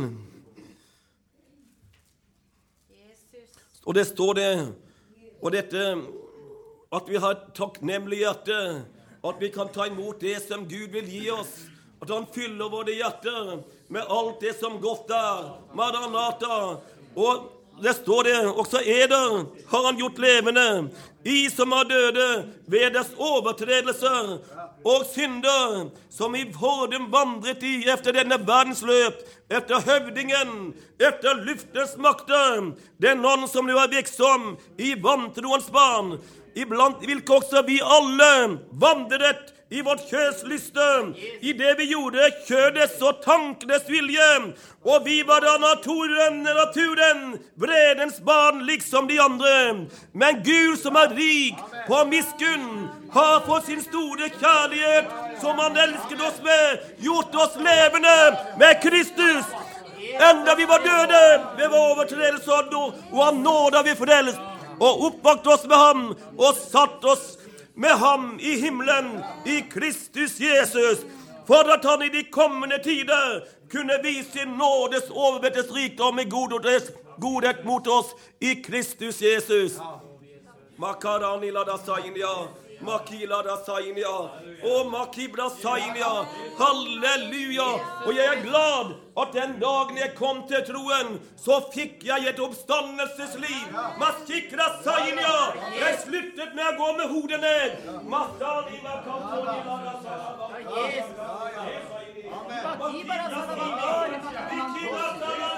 Og det står det, og dette, at vi har et takknemlig hjerte, at vi kan ta imot det som Gud vil gi oss, at han fyller våre hjerter med alt det som godt er, Maranatha, og det står det, også eder har han gjort levende, i som er døde ved deres overtredelser og synder, som i fordom vandret i efter denne verdens løp, efter høvdingen, efter luftens makter, den ånd som nu er virksom i vantroens barn, iblant hvilke også vi alle vandret i vårt kjøslyste, i det vi gjorde kjødets og tankenes vilje, og vi var da naturen, naturen, vredens barn, liksom de andre. Men Gud som er rik på miskunn, har for sin store kjærlighet, som han elsket oss med, gjort oss levende med Kristus. Enda vi var døde ved vår overtredelse, og han nådde vi frelst, og oppvakt oss med ham, og satt oss med ham i himmelen, i Kristus Jesus, for at han i de kommende tider kunne vise sin nådes overvettes rikdom i godhet, godhet mot oss i Kristus Jesus. Makarani la da sainia, makila da sainia, og makibra sainia, halleluja. Og jeg er glad at den dagen jeg kom til troen, så fikk jeg et oppstandelsesliv. Masikra sainia, jeg sluttet med å gå med hodet ned. Masani makantoni la da sainia. Makibra sainia, makibra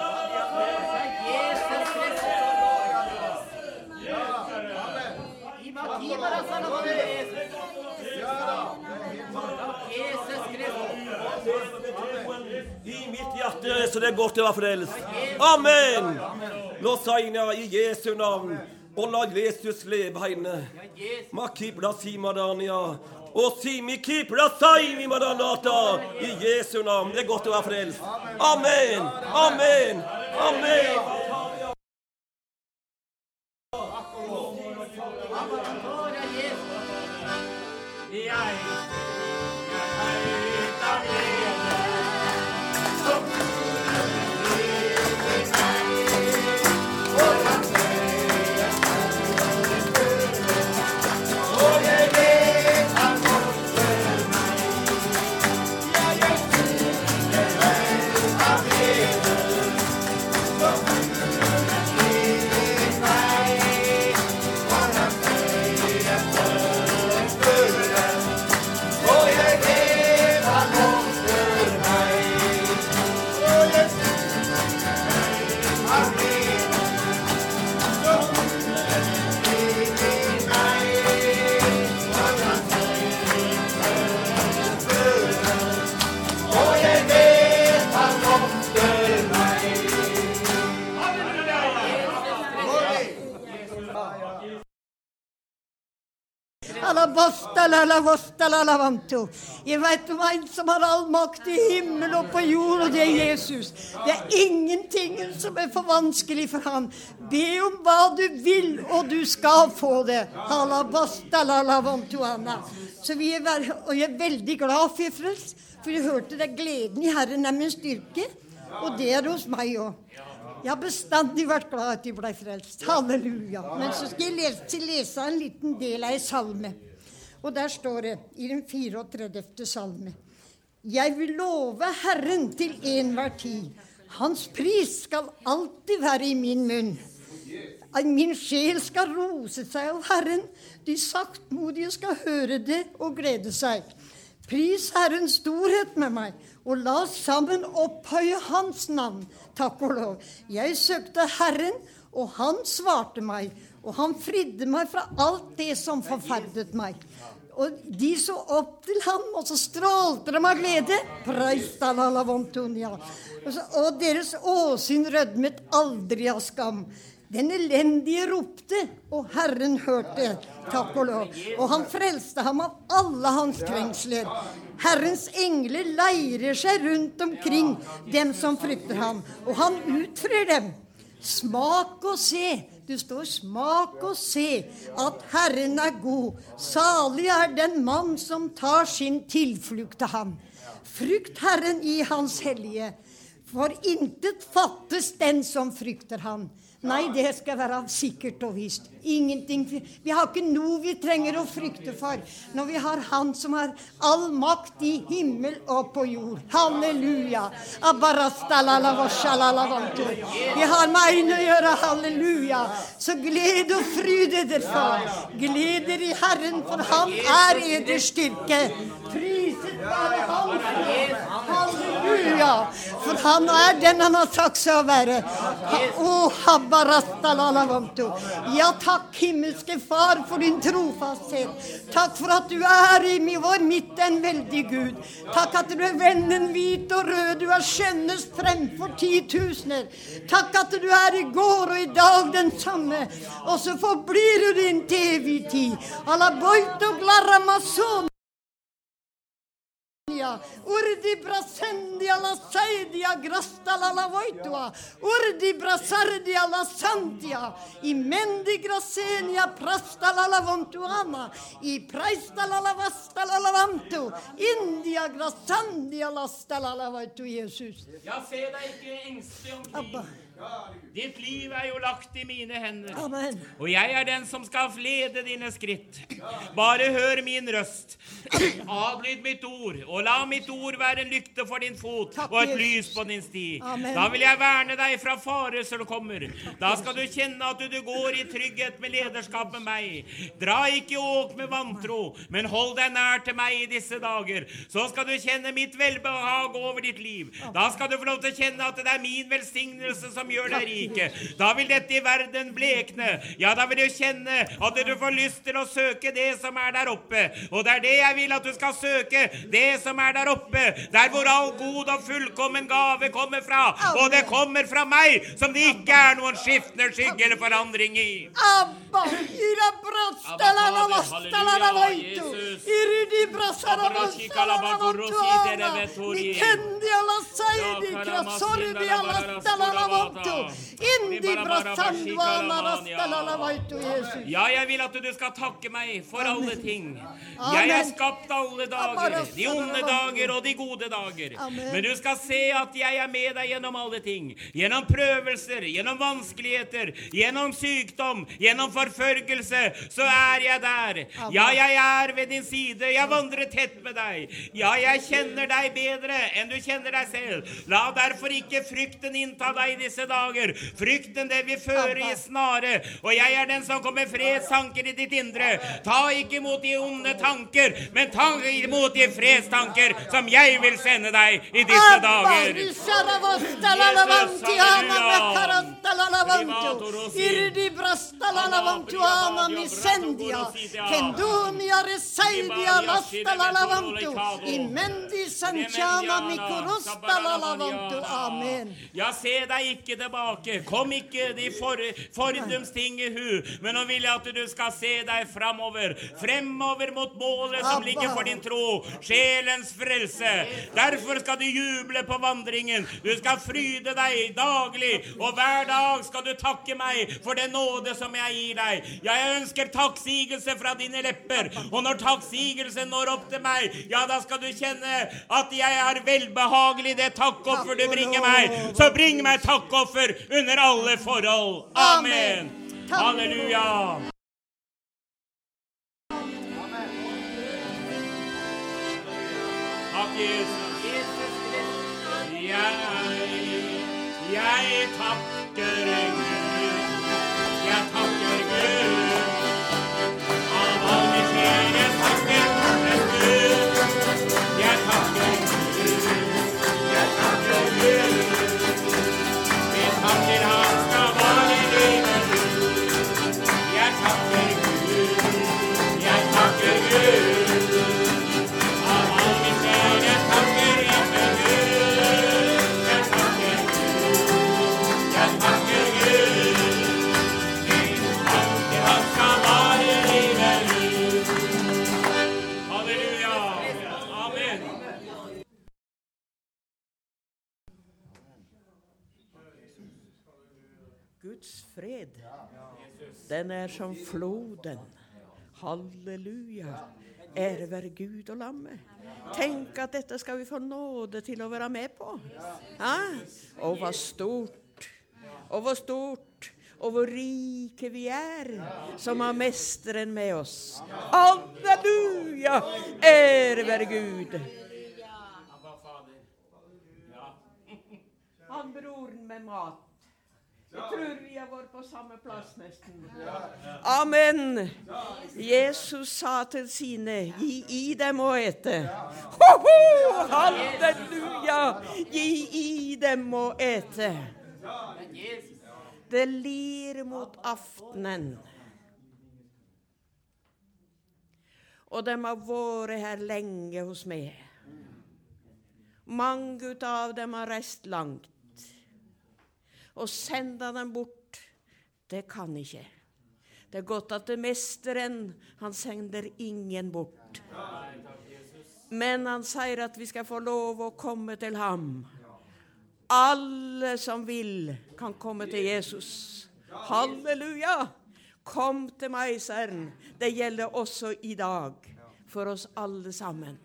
i mitt hjerte, så det er godt å være frelst. Amen. Nå sier jeg i Jesu navn, og la Jesus leve henne. Makibla simadania, og simi kibla saimi maranata, i Jesu navn. Det er godt å være frelst. Amen. Amen. Amen.
Jeg vet om en som har all makt i himmel og på jord, og det er Jesus. Det er ingenting som er for vanskelig for han. Be om hva du vil, og du skal få det. Så vi er, og jeg er veldig glad for frels, for jeg hørte det gleden i Herren er min styrke, og det er hos meg også. Jeg har bestandig vært glad at jeg ble frelst. Halleluja. Men så skal jeg lese, lese en liten del av en salme. Og der står det i den fireogtredivte salme: Jeg vil love Herren til enhver tid. Hans pris skal alltid være i min munn. Min sjel skal rose seg av Herren. De saktmodige skal høre det og glede seg. Pris Herrens storhet med meg, og la sammen opphøye hans navn. Takk og lov. Jeg søkte Herren, og han svarte meg, Og han fridde meg fra alt det som forferdet meg. Og de så opp til ham, og så strålte de av glede. Preistalalavontonia. Og, så, og deres åsyn rødmet aldri av skam. Den elendige ropte, og Herren hørte, takk og lov. Og han frelste ham av alle hans trengsler. Herrens engler leirer seg rundt omkring dem som frykter ham, og han utfrir dem. Smak og se, du står smak og se, at Herren er god. Salig er den mann som tar sin tilflukt til ham. Frykt Herren i hans hellige, for intet fattes den som frykter ham. Nei, det skal være sikkert og visst. Ingenting. Vi har ikke noe vi trenger å frykte for, når vi har han som har all makt i himmel og på jord. Halleluja. Vi har med øynene å gjøre, halleluja. Så gled og fryd eder for. Gled er i Herren, for han er eder styrke. Priset være han. Halleluja. For han er den han har sagt seg å være. Å, ja, takk himmelske far for din trofasthet. Takk for at du er i vår midt en veldig Gud. Takk at du er vennen hvit og rød. Du er skjønnest fremfor titusener. Takk at du er i går og i dag den samme. Og så forblir du din til evig tid. Alla boito glaramason. Urdi brasendi alla seidia grasta la voitua. Urdi brasardi alla santia. I mendi grasenia prasta la vontuana. I praista la vasta la vantu. India grasandi alla stalla la voitu Jesus.
Jeg ser deg ikke engstelig omkring. Ditt liv er jo lagt i mine hender.
Amen.
Og jeg er den som skal lede dine skritt. Bare hør min røst. Adlyd mitt ord, og la mitt ord være en lykte for din fot. Takk, og et Jesus. Lys på din sti. Amen. Da vil jeg verne deg fra fare som kommer. Da skal du kjenne at du, du går i trygghet med lederskap med meg. Dra ikke åk med vantro, men hold deg nær til meg i disse dager. Så skal du kjenne mitt velbehag over ditt liv. Da skal du få lov til å kjenne at det er min velsignelse som gjør deg rike. Da vil dette i verden blekne. Ja, da vil du kjenne at du får lyst til å søke det som er der oppe. Og det er det jeg vil at du skal søke. Det som er der oppe. Der hvor all god og fullkommen gave kommer fra. Og det kommer fra meg, som det ikke er noen skiftende skygge eller forandring i.
Abba, ira brastala la vastala la vaitu. Iridi brasara vastala la vantuana. Nikendi alla seidi, krasordi alla stala la vantu. Indi brasanduana rastala la vaitu, Jesus.
Ja, jeg vil at du skal takke meg for alle ting. Jeg har skapt alle dager, de onde dager og de gode dager.
Amen.
Men du skal se at jeg er med deg gjennom alle ting. Gjennom prøvelser, gjennom vanskeligheter, gjennom sykdom, gjennom forfølgelse, så er jeg der.
Amen.
Ja, jeg er ved din side. Jeg vandrer tett med deg. Ja, jeg kjenner deg bedre enn du kjenner deg selv. La derfor ikke frykten innta deg i disse dager. Frykten det vil føre i snare. Og jeg er den som kommer fredstanker i ditt indre. Ta ikke imot de onde tanker, men ta imot de fredstanker som jeg vil sende deg i disse dager. Jesus,
Amen.
Ja, se deg ikke tilbake. Kom ikke de for, fordums ting i hu, men nå vil jeg at du skal se deg fremover. Fremover mot målet som ligger for din tro. Sjelens frelse. Derfor skal du juble på vandringen. Du skal fryde deg daglig, og hver dag skal du takke meg for den nåde som jeg gir deg. Jeg ønsker takksigelse fra dine lepper, og når takksigelsen når opp til meg, ja, da skal du kjenne at jeg er velbehagelig det takkoffer du bringer meg. Så bring meg takkoffer under alle forhold. Amen. Halleluja. Takk, Jesus. Jeg, jeg takker Gud. Jeg takker Gud. Av all mitt sjel, jeg takker Gud. Jeg takker Gud. Jeg takker Gud. Min takker han skal være i livet.
Guds fred, den er som floden. Halleluja. Ære være Gud og lammet. Tenk at dette skal vi få nåde til å være med på. Ja? Og hvor stort, og hvor stort, og hvor rike vi er, som har mesteren med oss. Halleluja! Ære være Gud. Han broren med mat. Jeg tror vi har vært på samme plass nesten. Amen. Jesus sa til sine, gi i dem å ete. Ho, ho, halleluja. Gi i dem å ete. Det lir mot aftenen. Og de har vært her lenge hos meg. Mange av dem har reist langt. Og sende dem bort, det kan ikke. Det er godt at det mesteren, han sender ingen bort. Men han sier at vi skal få lov å komme til ham. Alle som vil kan komme til Jesus. Halleluja! Kom til meg, sier han. Det gjelder også i dag, for oss alle sammen.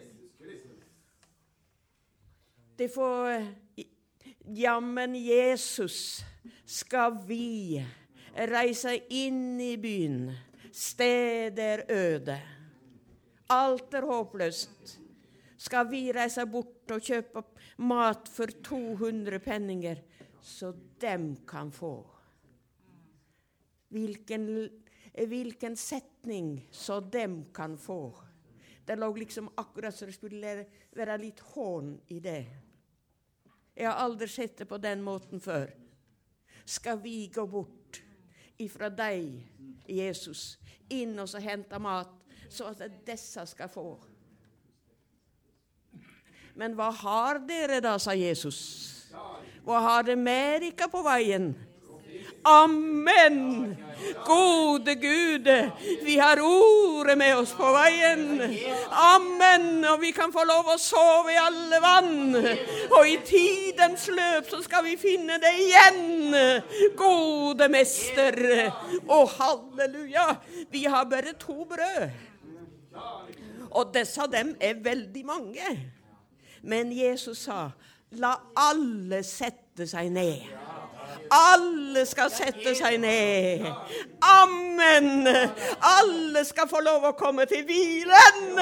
Det får... Jammen Jesus skal vi reise inn i byen. Stedet er øde. Alt er håpløst. Skal vi reise bort og kjøpe mat for to hundre penninger, så dem kan få. Hvilken, hvilken setning så dem kan få. Det lå liksom akkurat så det skulle være litt hån i det. Jeg har aldri sett det på den måten før. Skal vi gå bort ifra deg, Jesus, inn og så hente mat, så at disse skal få. Men hva har dere da, sa Jesus? Hva har dere med dere på veien? Amen! Gode Gud, vi har ordet med oss på veien. Amen! Og vi kan få lov å sove i alle vann. Og i tidens løp så skal vi finne det igjen. Gode mester. Å, halleluja! Vi har bare to brød. Og disse av dem er veldig mange. Men Jesus sa, la alle sette seg ned. Alle skal sette seg ned. Amen. Alle skal få lov å komme til hvilen.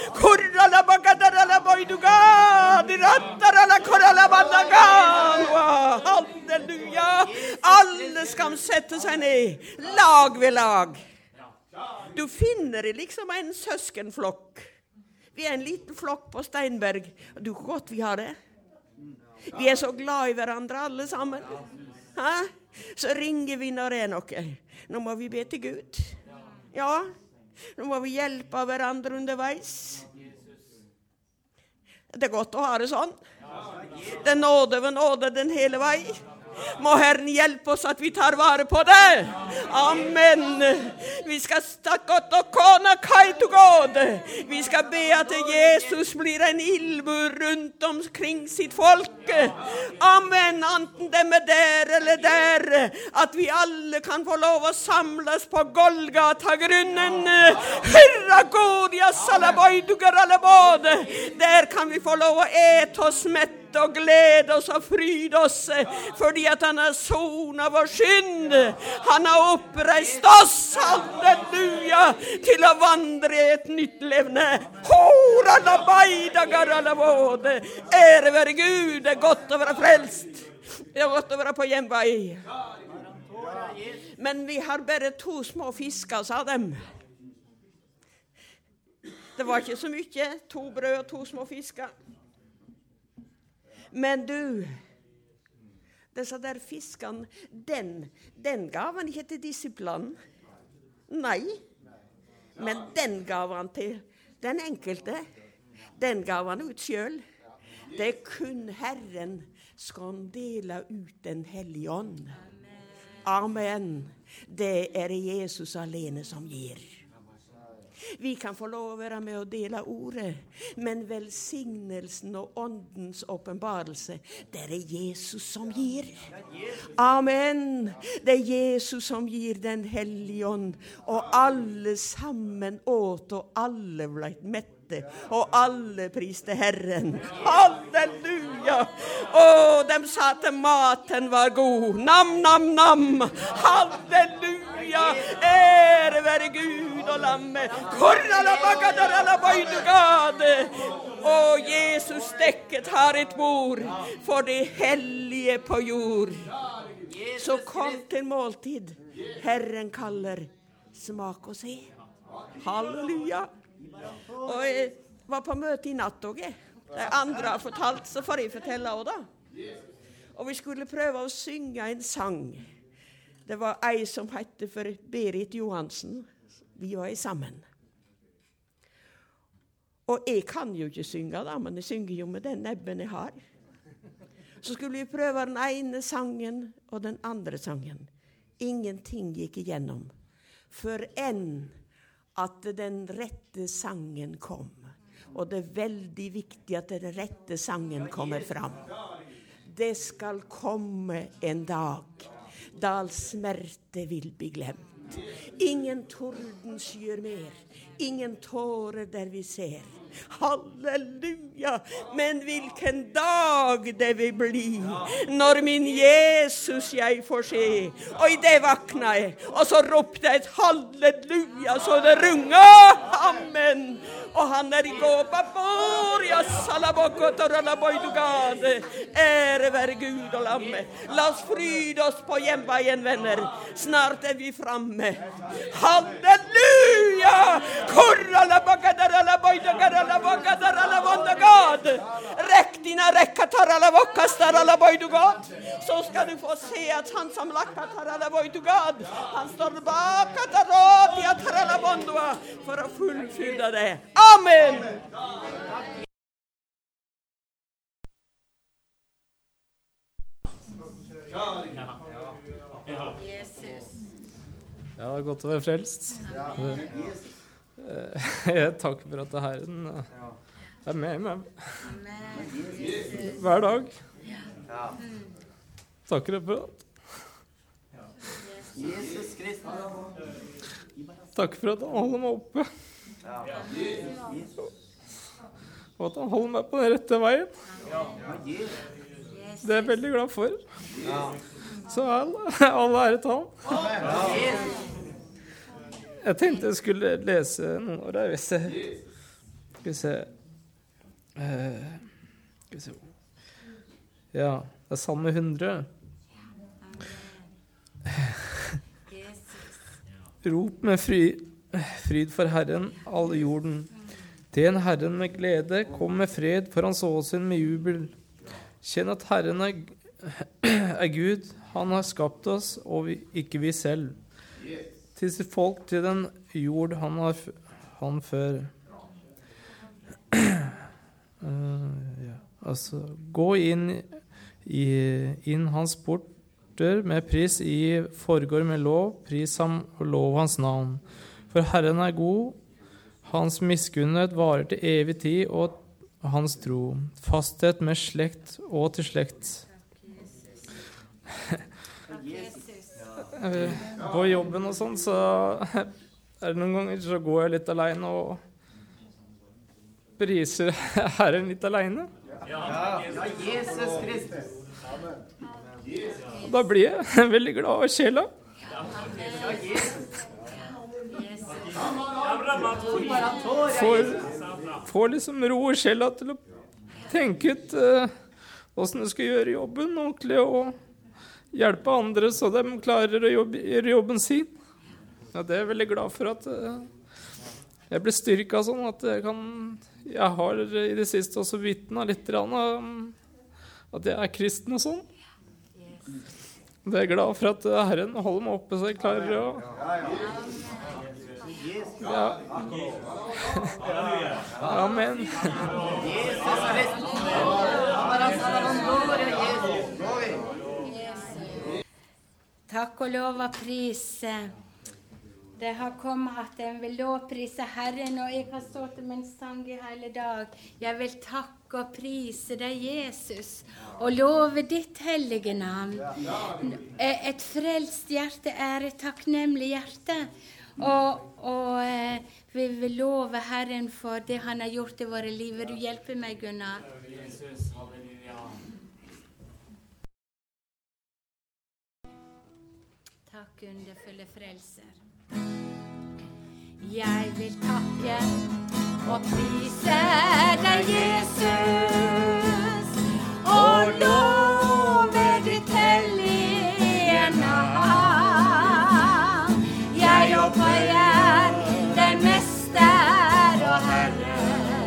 Halleluja. Alle skal sette seg ned. Lag ved lag. Du finner liksom en søskenflokk. Vi er en liten flokk på Steinberg. Du, hvor godt vi har det. Vi er så glad i hverandre alle sammen. Ha? Så ringer vi når det er noe. Nå må vi be til Gud. Ja, nå må vi hjelpe hverandre underveis. Det er godt å ha det sånn. Det er nåde ved nåde den hele vei. Må Herren hjelpe oss at vi tar vare på det. Amen. Vi skal snakke og kona kai to God. Vi skal be at Jesus blir en ildbur rundt omkring sitt folk. Amen. Anten dem er der eller der. At vi alle kan få lov å samles på Golgata-grunnen. Hurra godia salaboidugaralabode. Der kan vi få lov å ete oss mett og glede oss og fryde oss, fordi at han har sonet vår synd. Han har oppreist oss, halleluja, til å vandre i et nytt levne. Hora la baida garalavode. Ære være Gud, det er godt å være frelst. Det er godt å være på hjemvei. Men vi har bare to små fisker, sa dem. Det var ikke så mye, to brød og to små fisker. Men du, disse der fiskene, den, den gav han ikke til disiplene. Nei, men den gav han til den enkelte. Den gav han ut selv. Det er kun Herren som deler ut den hellige ånd. Amen. Det er Jesus alene som gir. Vi kan få lov å være med og dele ordet, men velsignelsen og åndens åpenbarelse, det er Jesus som gir. Amen. Det er Jesus som gir den hellige ånd, og alle sammen åt, og alle ble mette. Og alle priste Herren. Halleluja! Og de sa at maten var god. Nam, nam, nam. Halleluja! Ære være Gud og lammet. Korrala bagadarala bøydugade. Og Jesus dekket har et bord for det hellige på jord. Så kom til måltid. Herren kaller, smak og se. Halleluja! Og jeg var på møte i natt også. Det andre har fortalt, så får jeg fortelle også da. Og vi skulle prøve å synge en sang. Det var ei som hette for Berit Johansen. Vi var i sammen. Og jeg kan jo ikke synge da, men jeg synger jo med den nebben jeg har. Så skulle vi prøve den ene sangen og den andre sangen. Ingenting gikk igjennom. For enn at den rette sangen kom. Og det er veldig viktig at den rette sangen kommer fram. Det skal komme en dag da all smerte vil bli glemt. Ingen torden skyer mer. Ingen tårer der vi ser. Halleluja! Men hvilken dag det vil bli når min Jesus jeg får se. Og i det vakna jeg, og så ropte jeg et halleluja, så det runga. Amen! Og han er i gåpa bor, ja, salabokotoralaboidugade. Ære være Gud og lamme. La oss fryde oss på hjemveien, venner. Snart er vi framme. Halleluja! Korralabakadaralaboidugaralabakadaralabondagad. Rekk dina rekkataralabokastaralaboidugad. Så skal du få se at han som lakkataralaboidugad, han står bak atarabiataralabondua for å fullfylle det. Amen!
Ja, det er godt å være frelst. Jeg takker for at Herren er med meg hver dag. Takker for at Takk for at han holder meg oppe. Og at han holder meg på den rette veien. Det er jeg veldig glad for. Så alle, alle er et han. Jeg tenkte jeg skulle lese noen år der, hvis jeg skal vi se uh, skal vi se ja, det er Salme hundre. Rop med fri, fryd for Herren, all jorden. Tjen Herren med glede, kom med fred for hans åsyn med jubel. Kjenn at Herren er, er Gud, han har skapt oss, og vi, ikke vi selv. Til sitt folk, til den jord han har han før. uh, ja. Altså, gå inn i inn hans porter med pris, i forgår med lov, pris ham og lov hans navn. For Herren er god, hans miskunnhet varer til evig tid, og hans tro, fasthet med slekt og til slekt. På jobben og sånn, så er det noen ganger så går jeg litt alene og priser Herren litt alene.
Ja, Jesus Kristus.
Da blir jeg veldig glad av sjela. Får, får liksom ro i sjela til å tenke ut uh, hvordan du skal gjøre jobben ordentlig og hjelpe andre så de klarer å jobbe, gjøre jobben sin. Ja, det er jeg veldig glad for at uh, jeg ble styrket sånn at jeg kan jeg har i det siste også vitnet litt rann, um, at jeg er kristen og sånn. Det er jeg glad for at uh, Herren holder meg oppe så jeg klarer å ja. Amen.
Takk og lov og pris det har kommet at jeg vil lovprise Herren, og jeg har stått med en sang i hele dag. Jeg vil takke og prise deg, Jesus, og love ditt hellige navn. Et frelst hjerte er et takknemlig hjerte, og, og eh, vi vil love Herren for det han har gjort i våre liv. Vil du hjelpe meg, Gunnar?
Jesus, halleluja.
Takk, underfulle frelser. Jeg vil takke og prise deg, Jesus, og love ditt hellige navn. Jeg opphøyer deg, Mester og Herre.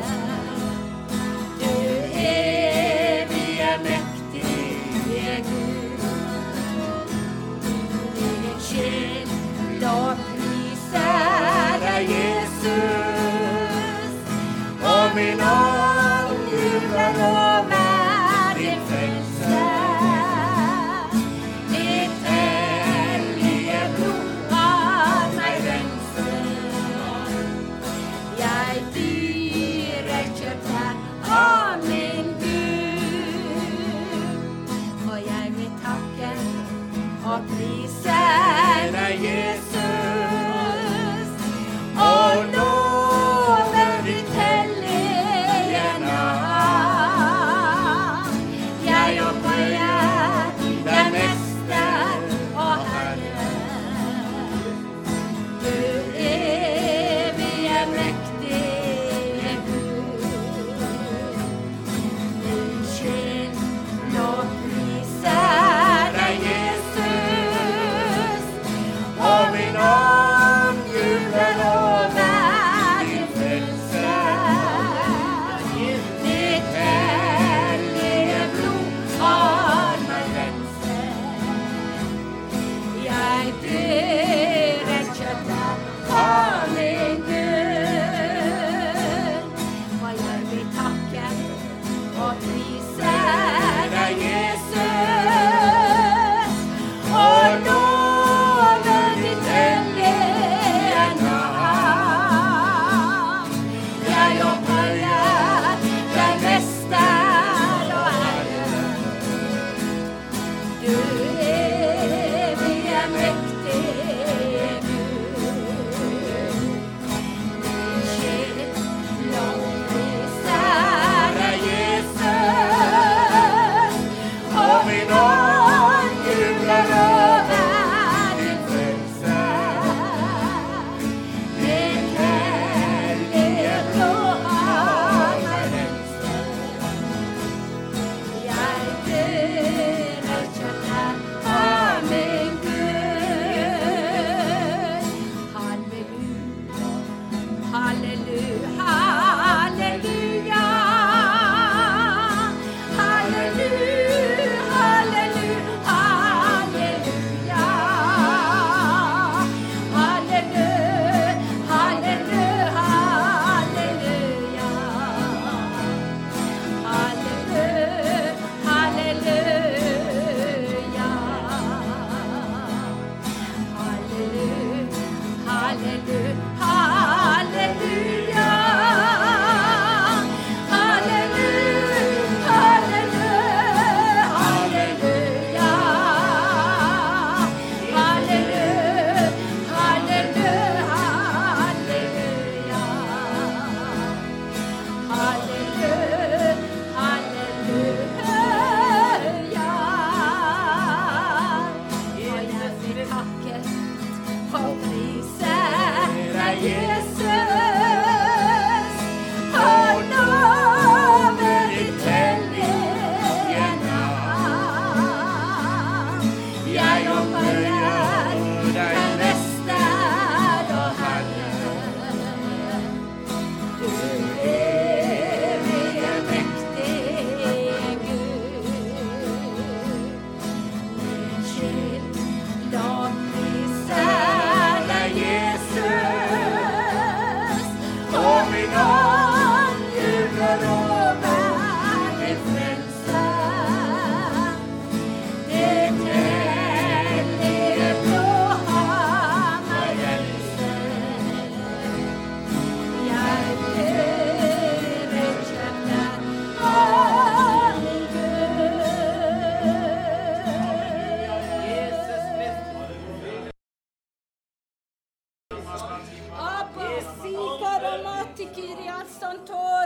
Du evige, mektige Gud. Min sjel lovpriser deg, Jesus, og min ånd jubler over din frelse. Ditt hellige blod har meg renset. Jeg dyrer kjøttet av min Gud, og jeg vil takke og prise deg, Jesus, og love ditt hellige navn. Jeg opphøyer deg, Mester og Herre. Du evige, mektige Gud. Min sjel lovpriser deg, Jesus,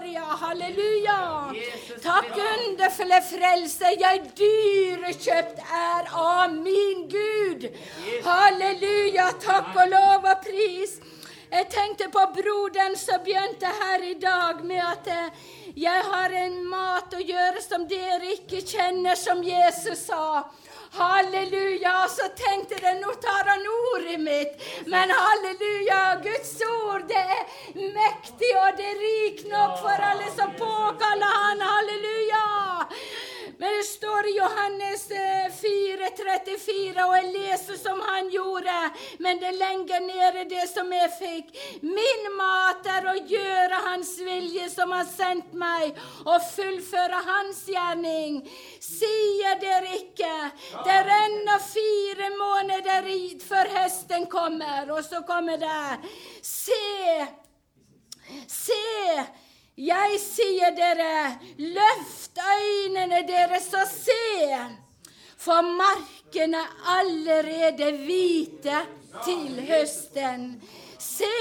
gloria, halleluja. Takk underfulle frelse, jeg dyrekjøpt er av min Gud. Halleluja, takk og lov og pris. Jeg tenkte på broderen som begynte her i dag med at jeg har en mat å gjøre som dere ikke kjenner, som Jesus sa. Halleluja, så tenkte jeg, nå tar han ordet mitt. Men halleluja, Guds ord, det er mektig og det er rik nok for alle som påkaller han. Halleluja. Men det står i Johannes fire trettifire, og jeg leser som han gjorde, men det lenger nede det som jeg fikk. Min mat er å gjøre hans vilje som har sendt meg, og fullføre hans gjerning. Sier dere ikke, det er ennå fire måneder før høsten kommer, og så kommer det. Se, se, jeg sier dere, løft øynene deres og se, for marken er allerede hvite til høsten. Se,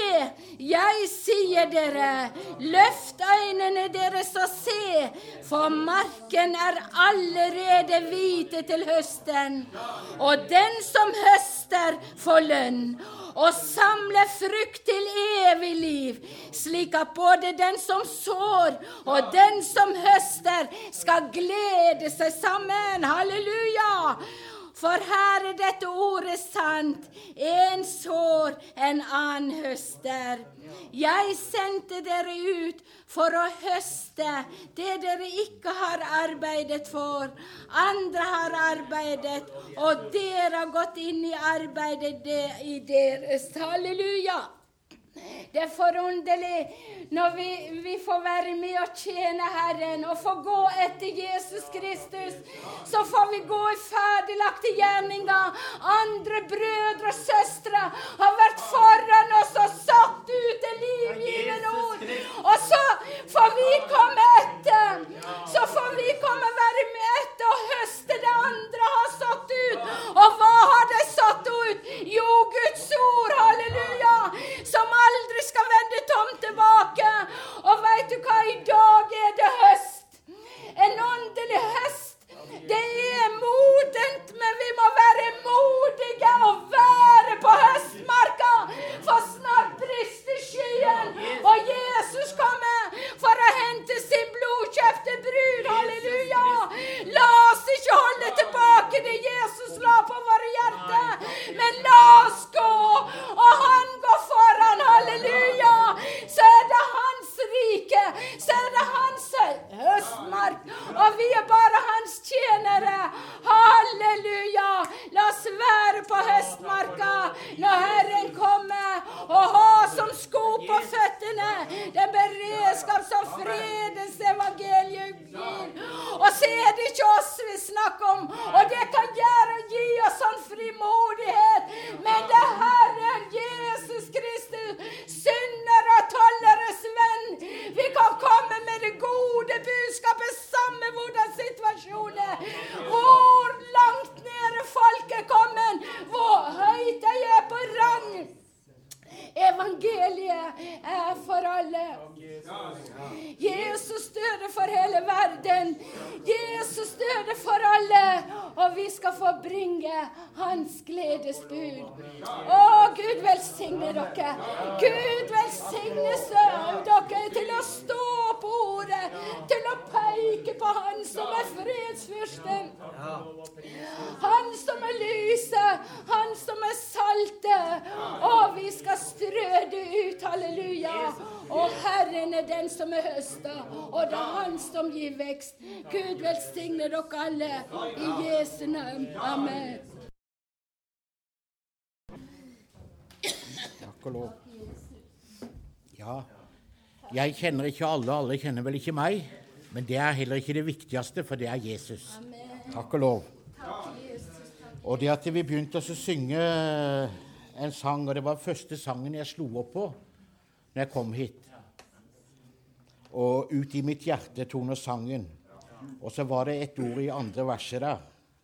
jeg sier dere, løft øynene deres og se, for marken er allerede hvite til høsten. Og den som høster får lønn, og samle frukt til evig liv, slik at både den som sår og den som høster skal glede seg sammen. Halleluja! For her er dette ordet sant. En sår, en annen høster. Jeg sendte dere ut for å høste det dere ikke har arbeidet for. Andre har arbeidet, og dere har gått inn i arbeidet i deres. Halleluja! Det er forunderlig når vi, vi får være med og tjene Herren og få gå etter Jesus Kristus. Så får vi gå i ferdiglagte gjerninger. Andre brødre og søstre har vært foran oss og satt ut det livgivende ord. Og så får vi komme etter. Så får vi komme være med etter og høste det andre har satt ut. Og hva har det satt ut? Jo, Guds ord, halleluja, som aldri skal vende tom tilbake. Og vet du hva, i dag er det høst. En åndelig høst. Det er modent, men vi må være modige og være på høstmarka. For snart brister skyen, og Jesus kommer for å hente sin blodkjøpte brud. Halleluja! La oss ikke holde tilbake det Jesus la på våre hjerter, men la oss gå, og han går foran. Halleluja! Så er det hans rike, så er det hans høstmark, og vi er bare hans tjenere. Halleluja! La oss være på høstmarka når Herren kommer, og ha som sko på føttene den beredskap som fredens evangelium gir. Og så er det ikke oss vi snakker om, og det kan gjøre og gi oss sånn frimodighet, men det er Herren Jesus Kristus, synder og tolleres venn. Vi kan komme med det gode budskapet samme hvordan situasjonen er. Hvor langt nede folk er kommet, hvor høyt de er på rang. Evangeliet er for alle. Jesus døde for hele verden. Jesus døde for alle, og vi skal få bringe hans gledesbud. Å, Gud velsigne dere. Gud velsigne dere til å stå på ordet, til å peke på han som er fredsfyrsten. Han som er lyset, han som er saltet, og vi skal strø det ut, halleluja. Og Herren er den som er høsta, og det er han som gir vekst. Gud velsigne dere alle i Jesu navn. Amen.
Takk og lov. Ja, jeg kjenner ikke alle, alle kjenner vel ikke meg, men det er heller ikke det viktigste, for det er Jesus. Takk og lov. Og det at vi begynte å synge en sang, og det var første sangen jeg slo opp på når jeg kom hit. Og ut i mitt hjerte toner sangen. Og så var det et ord i andre verset der.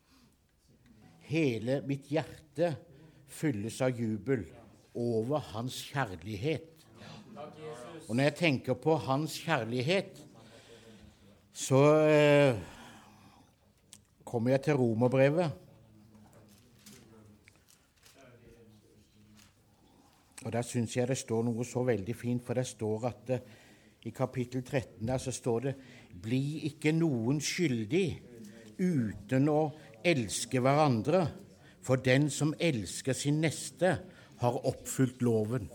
Hele mitt hjerte fylles av jubel over hans kjærlighet. Og når jeg tenker på hans kjærlighet, så eh, kommer jeg til Romerbrevet. Og der synes jeg det står noe så veldig fint, for det står at eh, i kapittel tretten der så står det: «Bli ikke noen skyldig uten å elske hverandre, for den som elsker sin neste, har oppfylt loven.»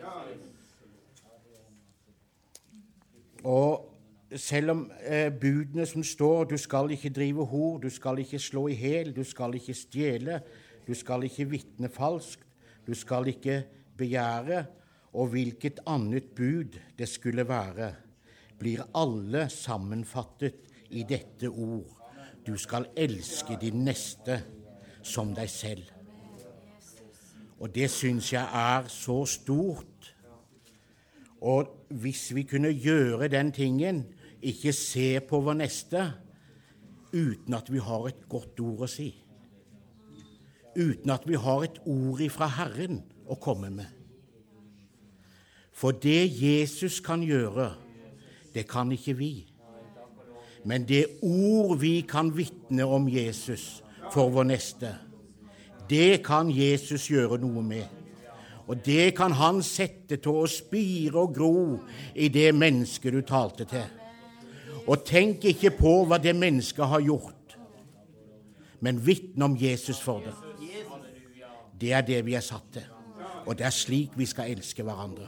Og selv om eh, budene som står, du skal ikke drive hor, du skal ikke slå i hel, du skal ikke stjele, du skal ikke vitne falskt, du skal ikke begjære, og hvilket annet bud det skulle være, blir alle sammenfattet i dette ord: du skal elske din neste som deg selv. Og det synes jeg er så stort. Og hvis vi kunne gjøre den tingen, ikke se på vår neste uten at vi har et godt ord å si, uten at vi har et ord ifra Herren å komme med. For det Jesus kan gjøre, det kan ikke vi. Men det ord vi kan vitne om Jesus for vår neste, det kan Jesus gjøre noe med. Og det kan han sette til å spire og gro i det mennesket du talte til. Og tenk ikke på hva det mennesket har gjort, men vitne om Jesus for det. Det er det vi er satt til, og det er slik vi skal elske hverandre.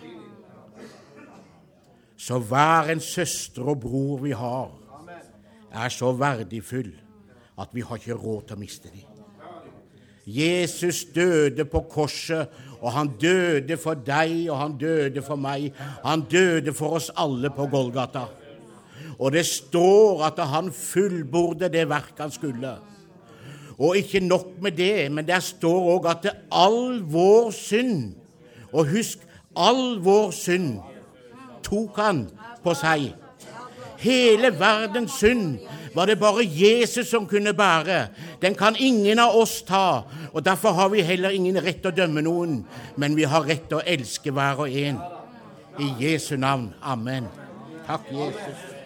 Så hver en søster og bror vi har, er så verdifull at vi har ikke råd til å miste dem. Jesus døde på korset, og han døde for deg, og han døde for meg. Han døde for oss alle på Golgata. Og det står at han fullbordede det verk han skulle. Og ikke nok med det, men der står også at det all vår synd, og husk, all vår synd tok han på seg. Hele verdens synd var det bare Jesus som kunne bære. Den kan ingen av oss ta, og derfor har vi heller ingen rett til å dømme noen, men vi har rett til å elske hver og en. I Jesu navn. Amen. Takk, Jesus.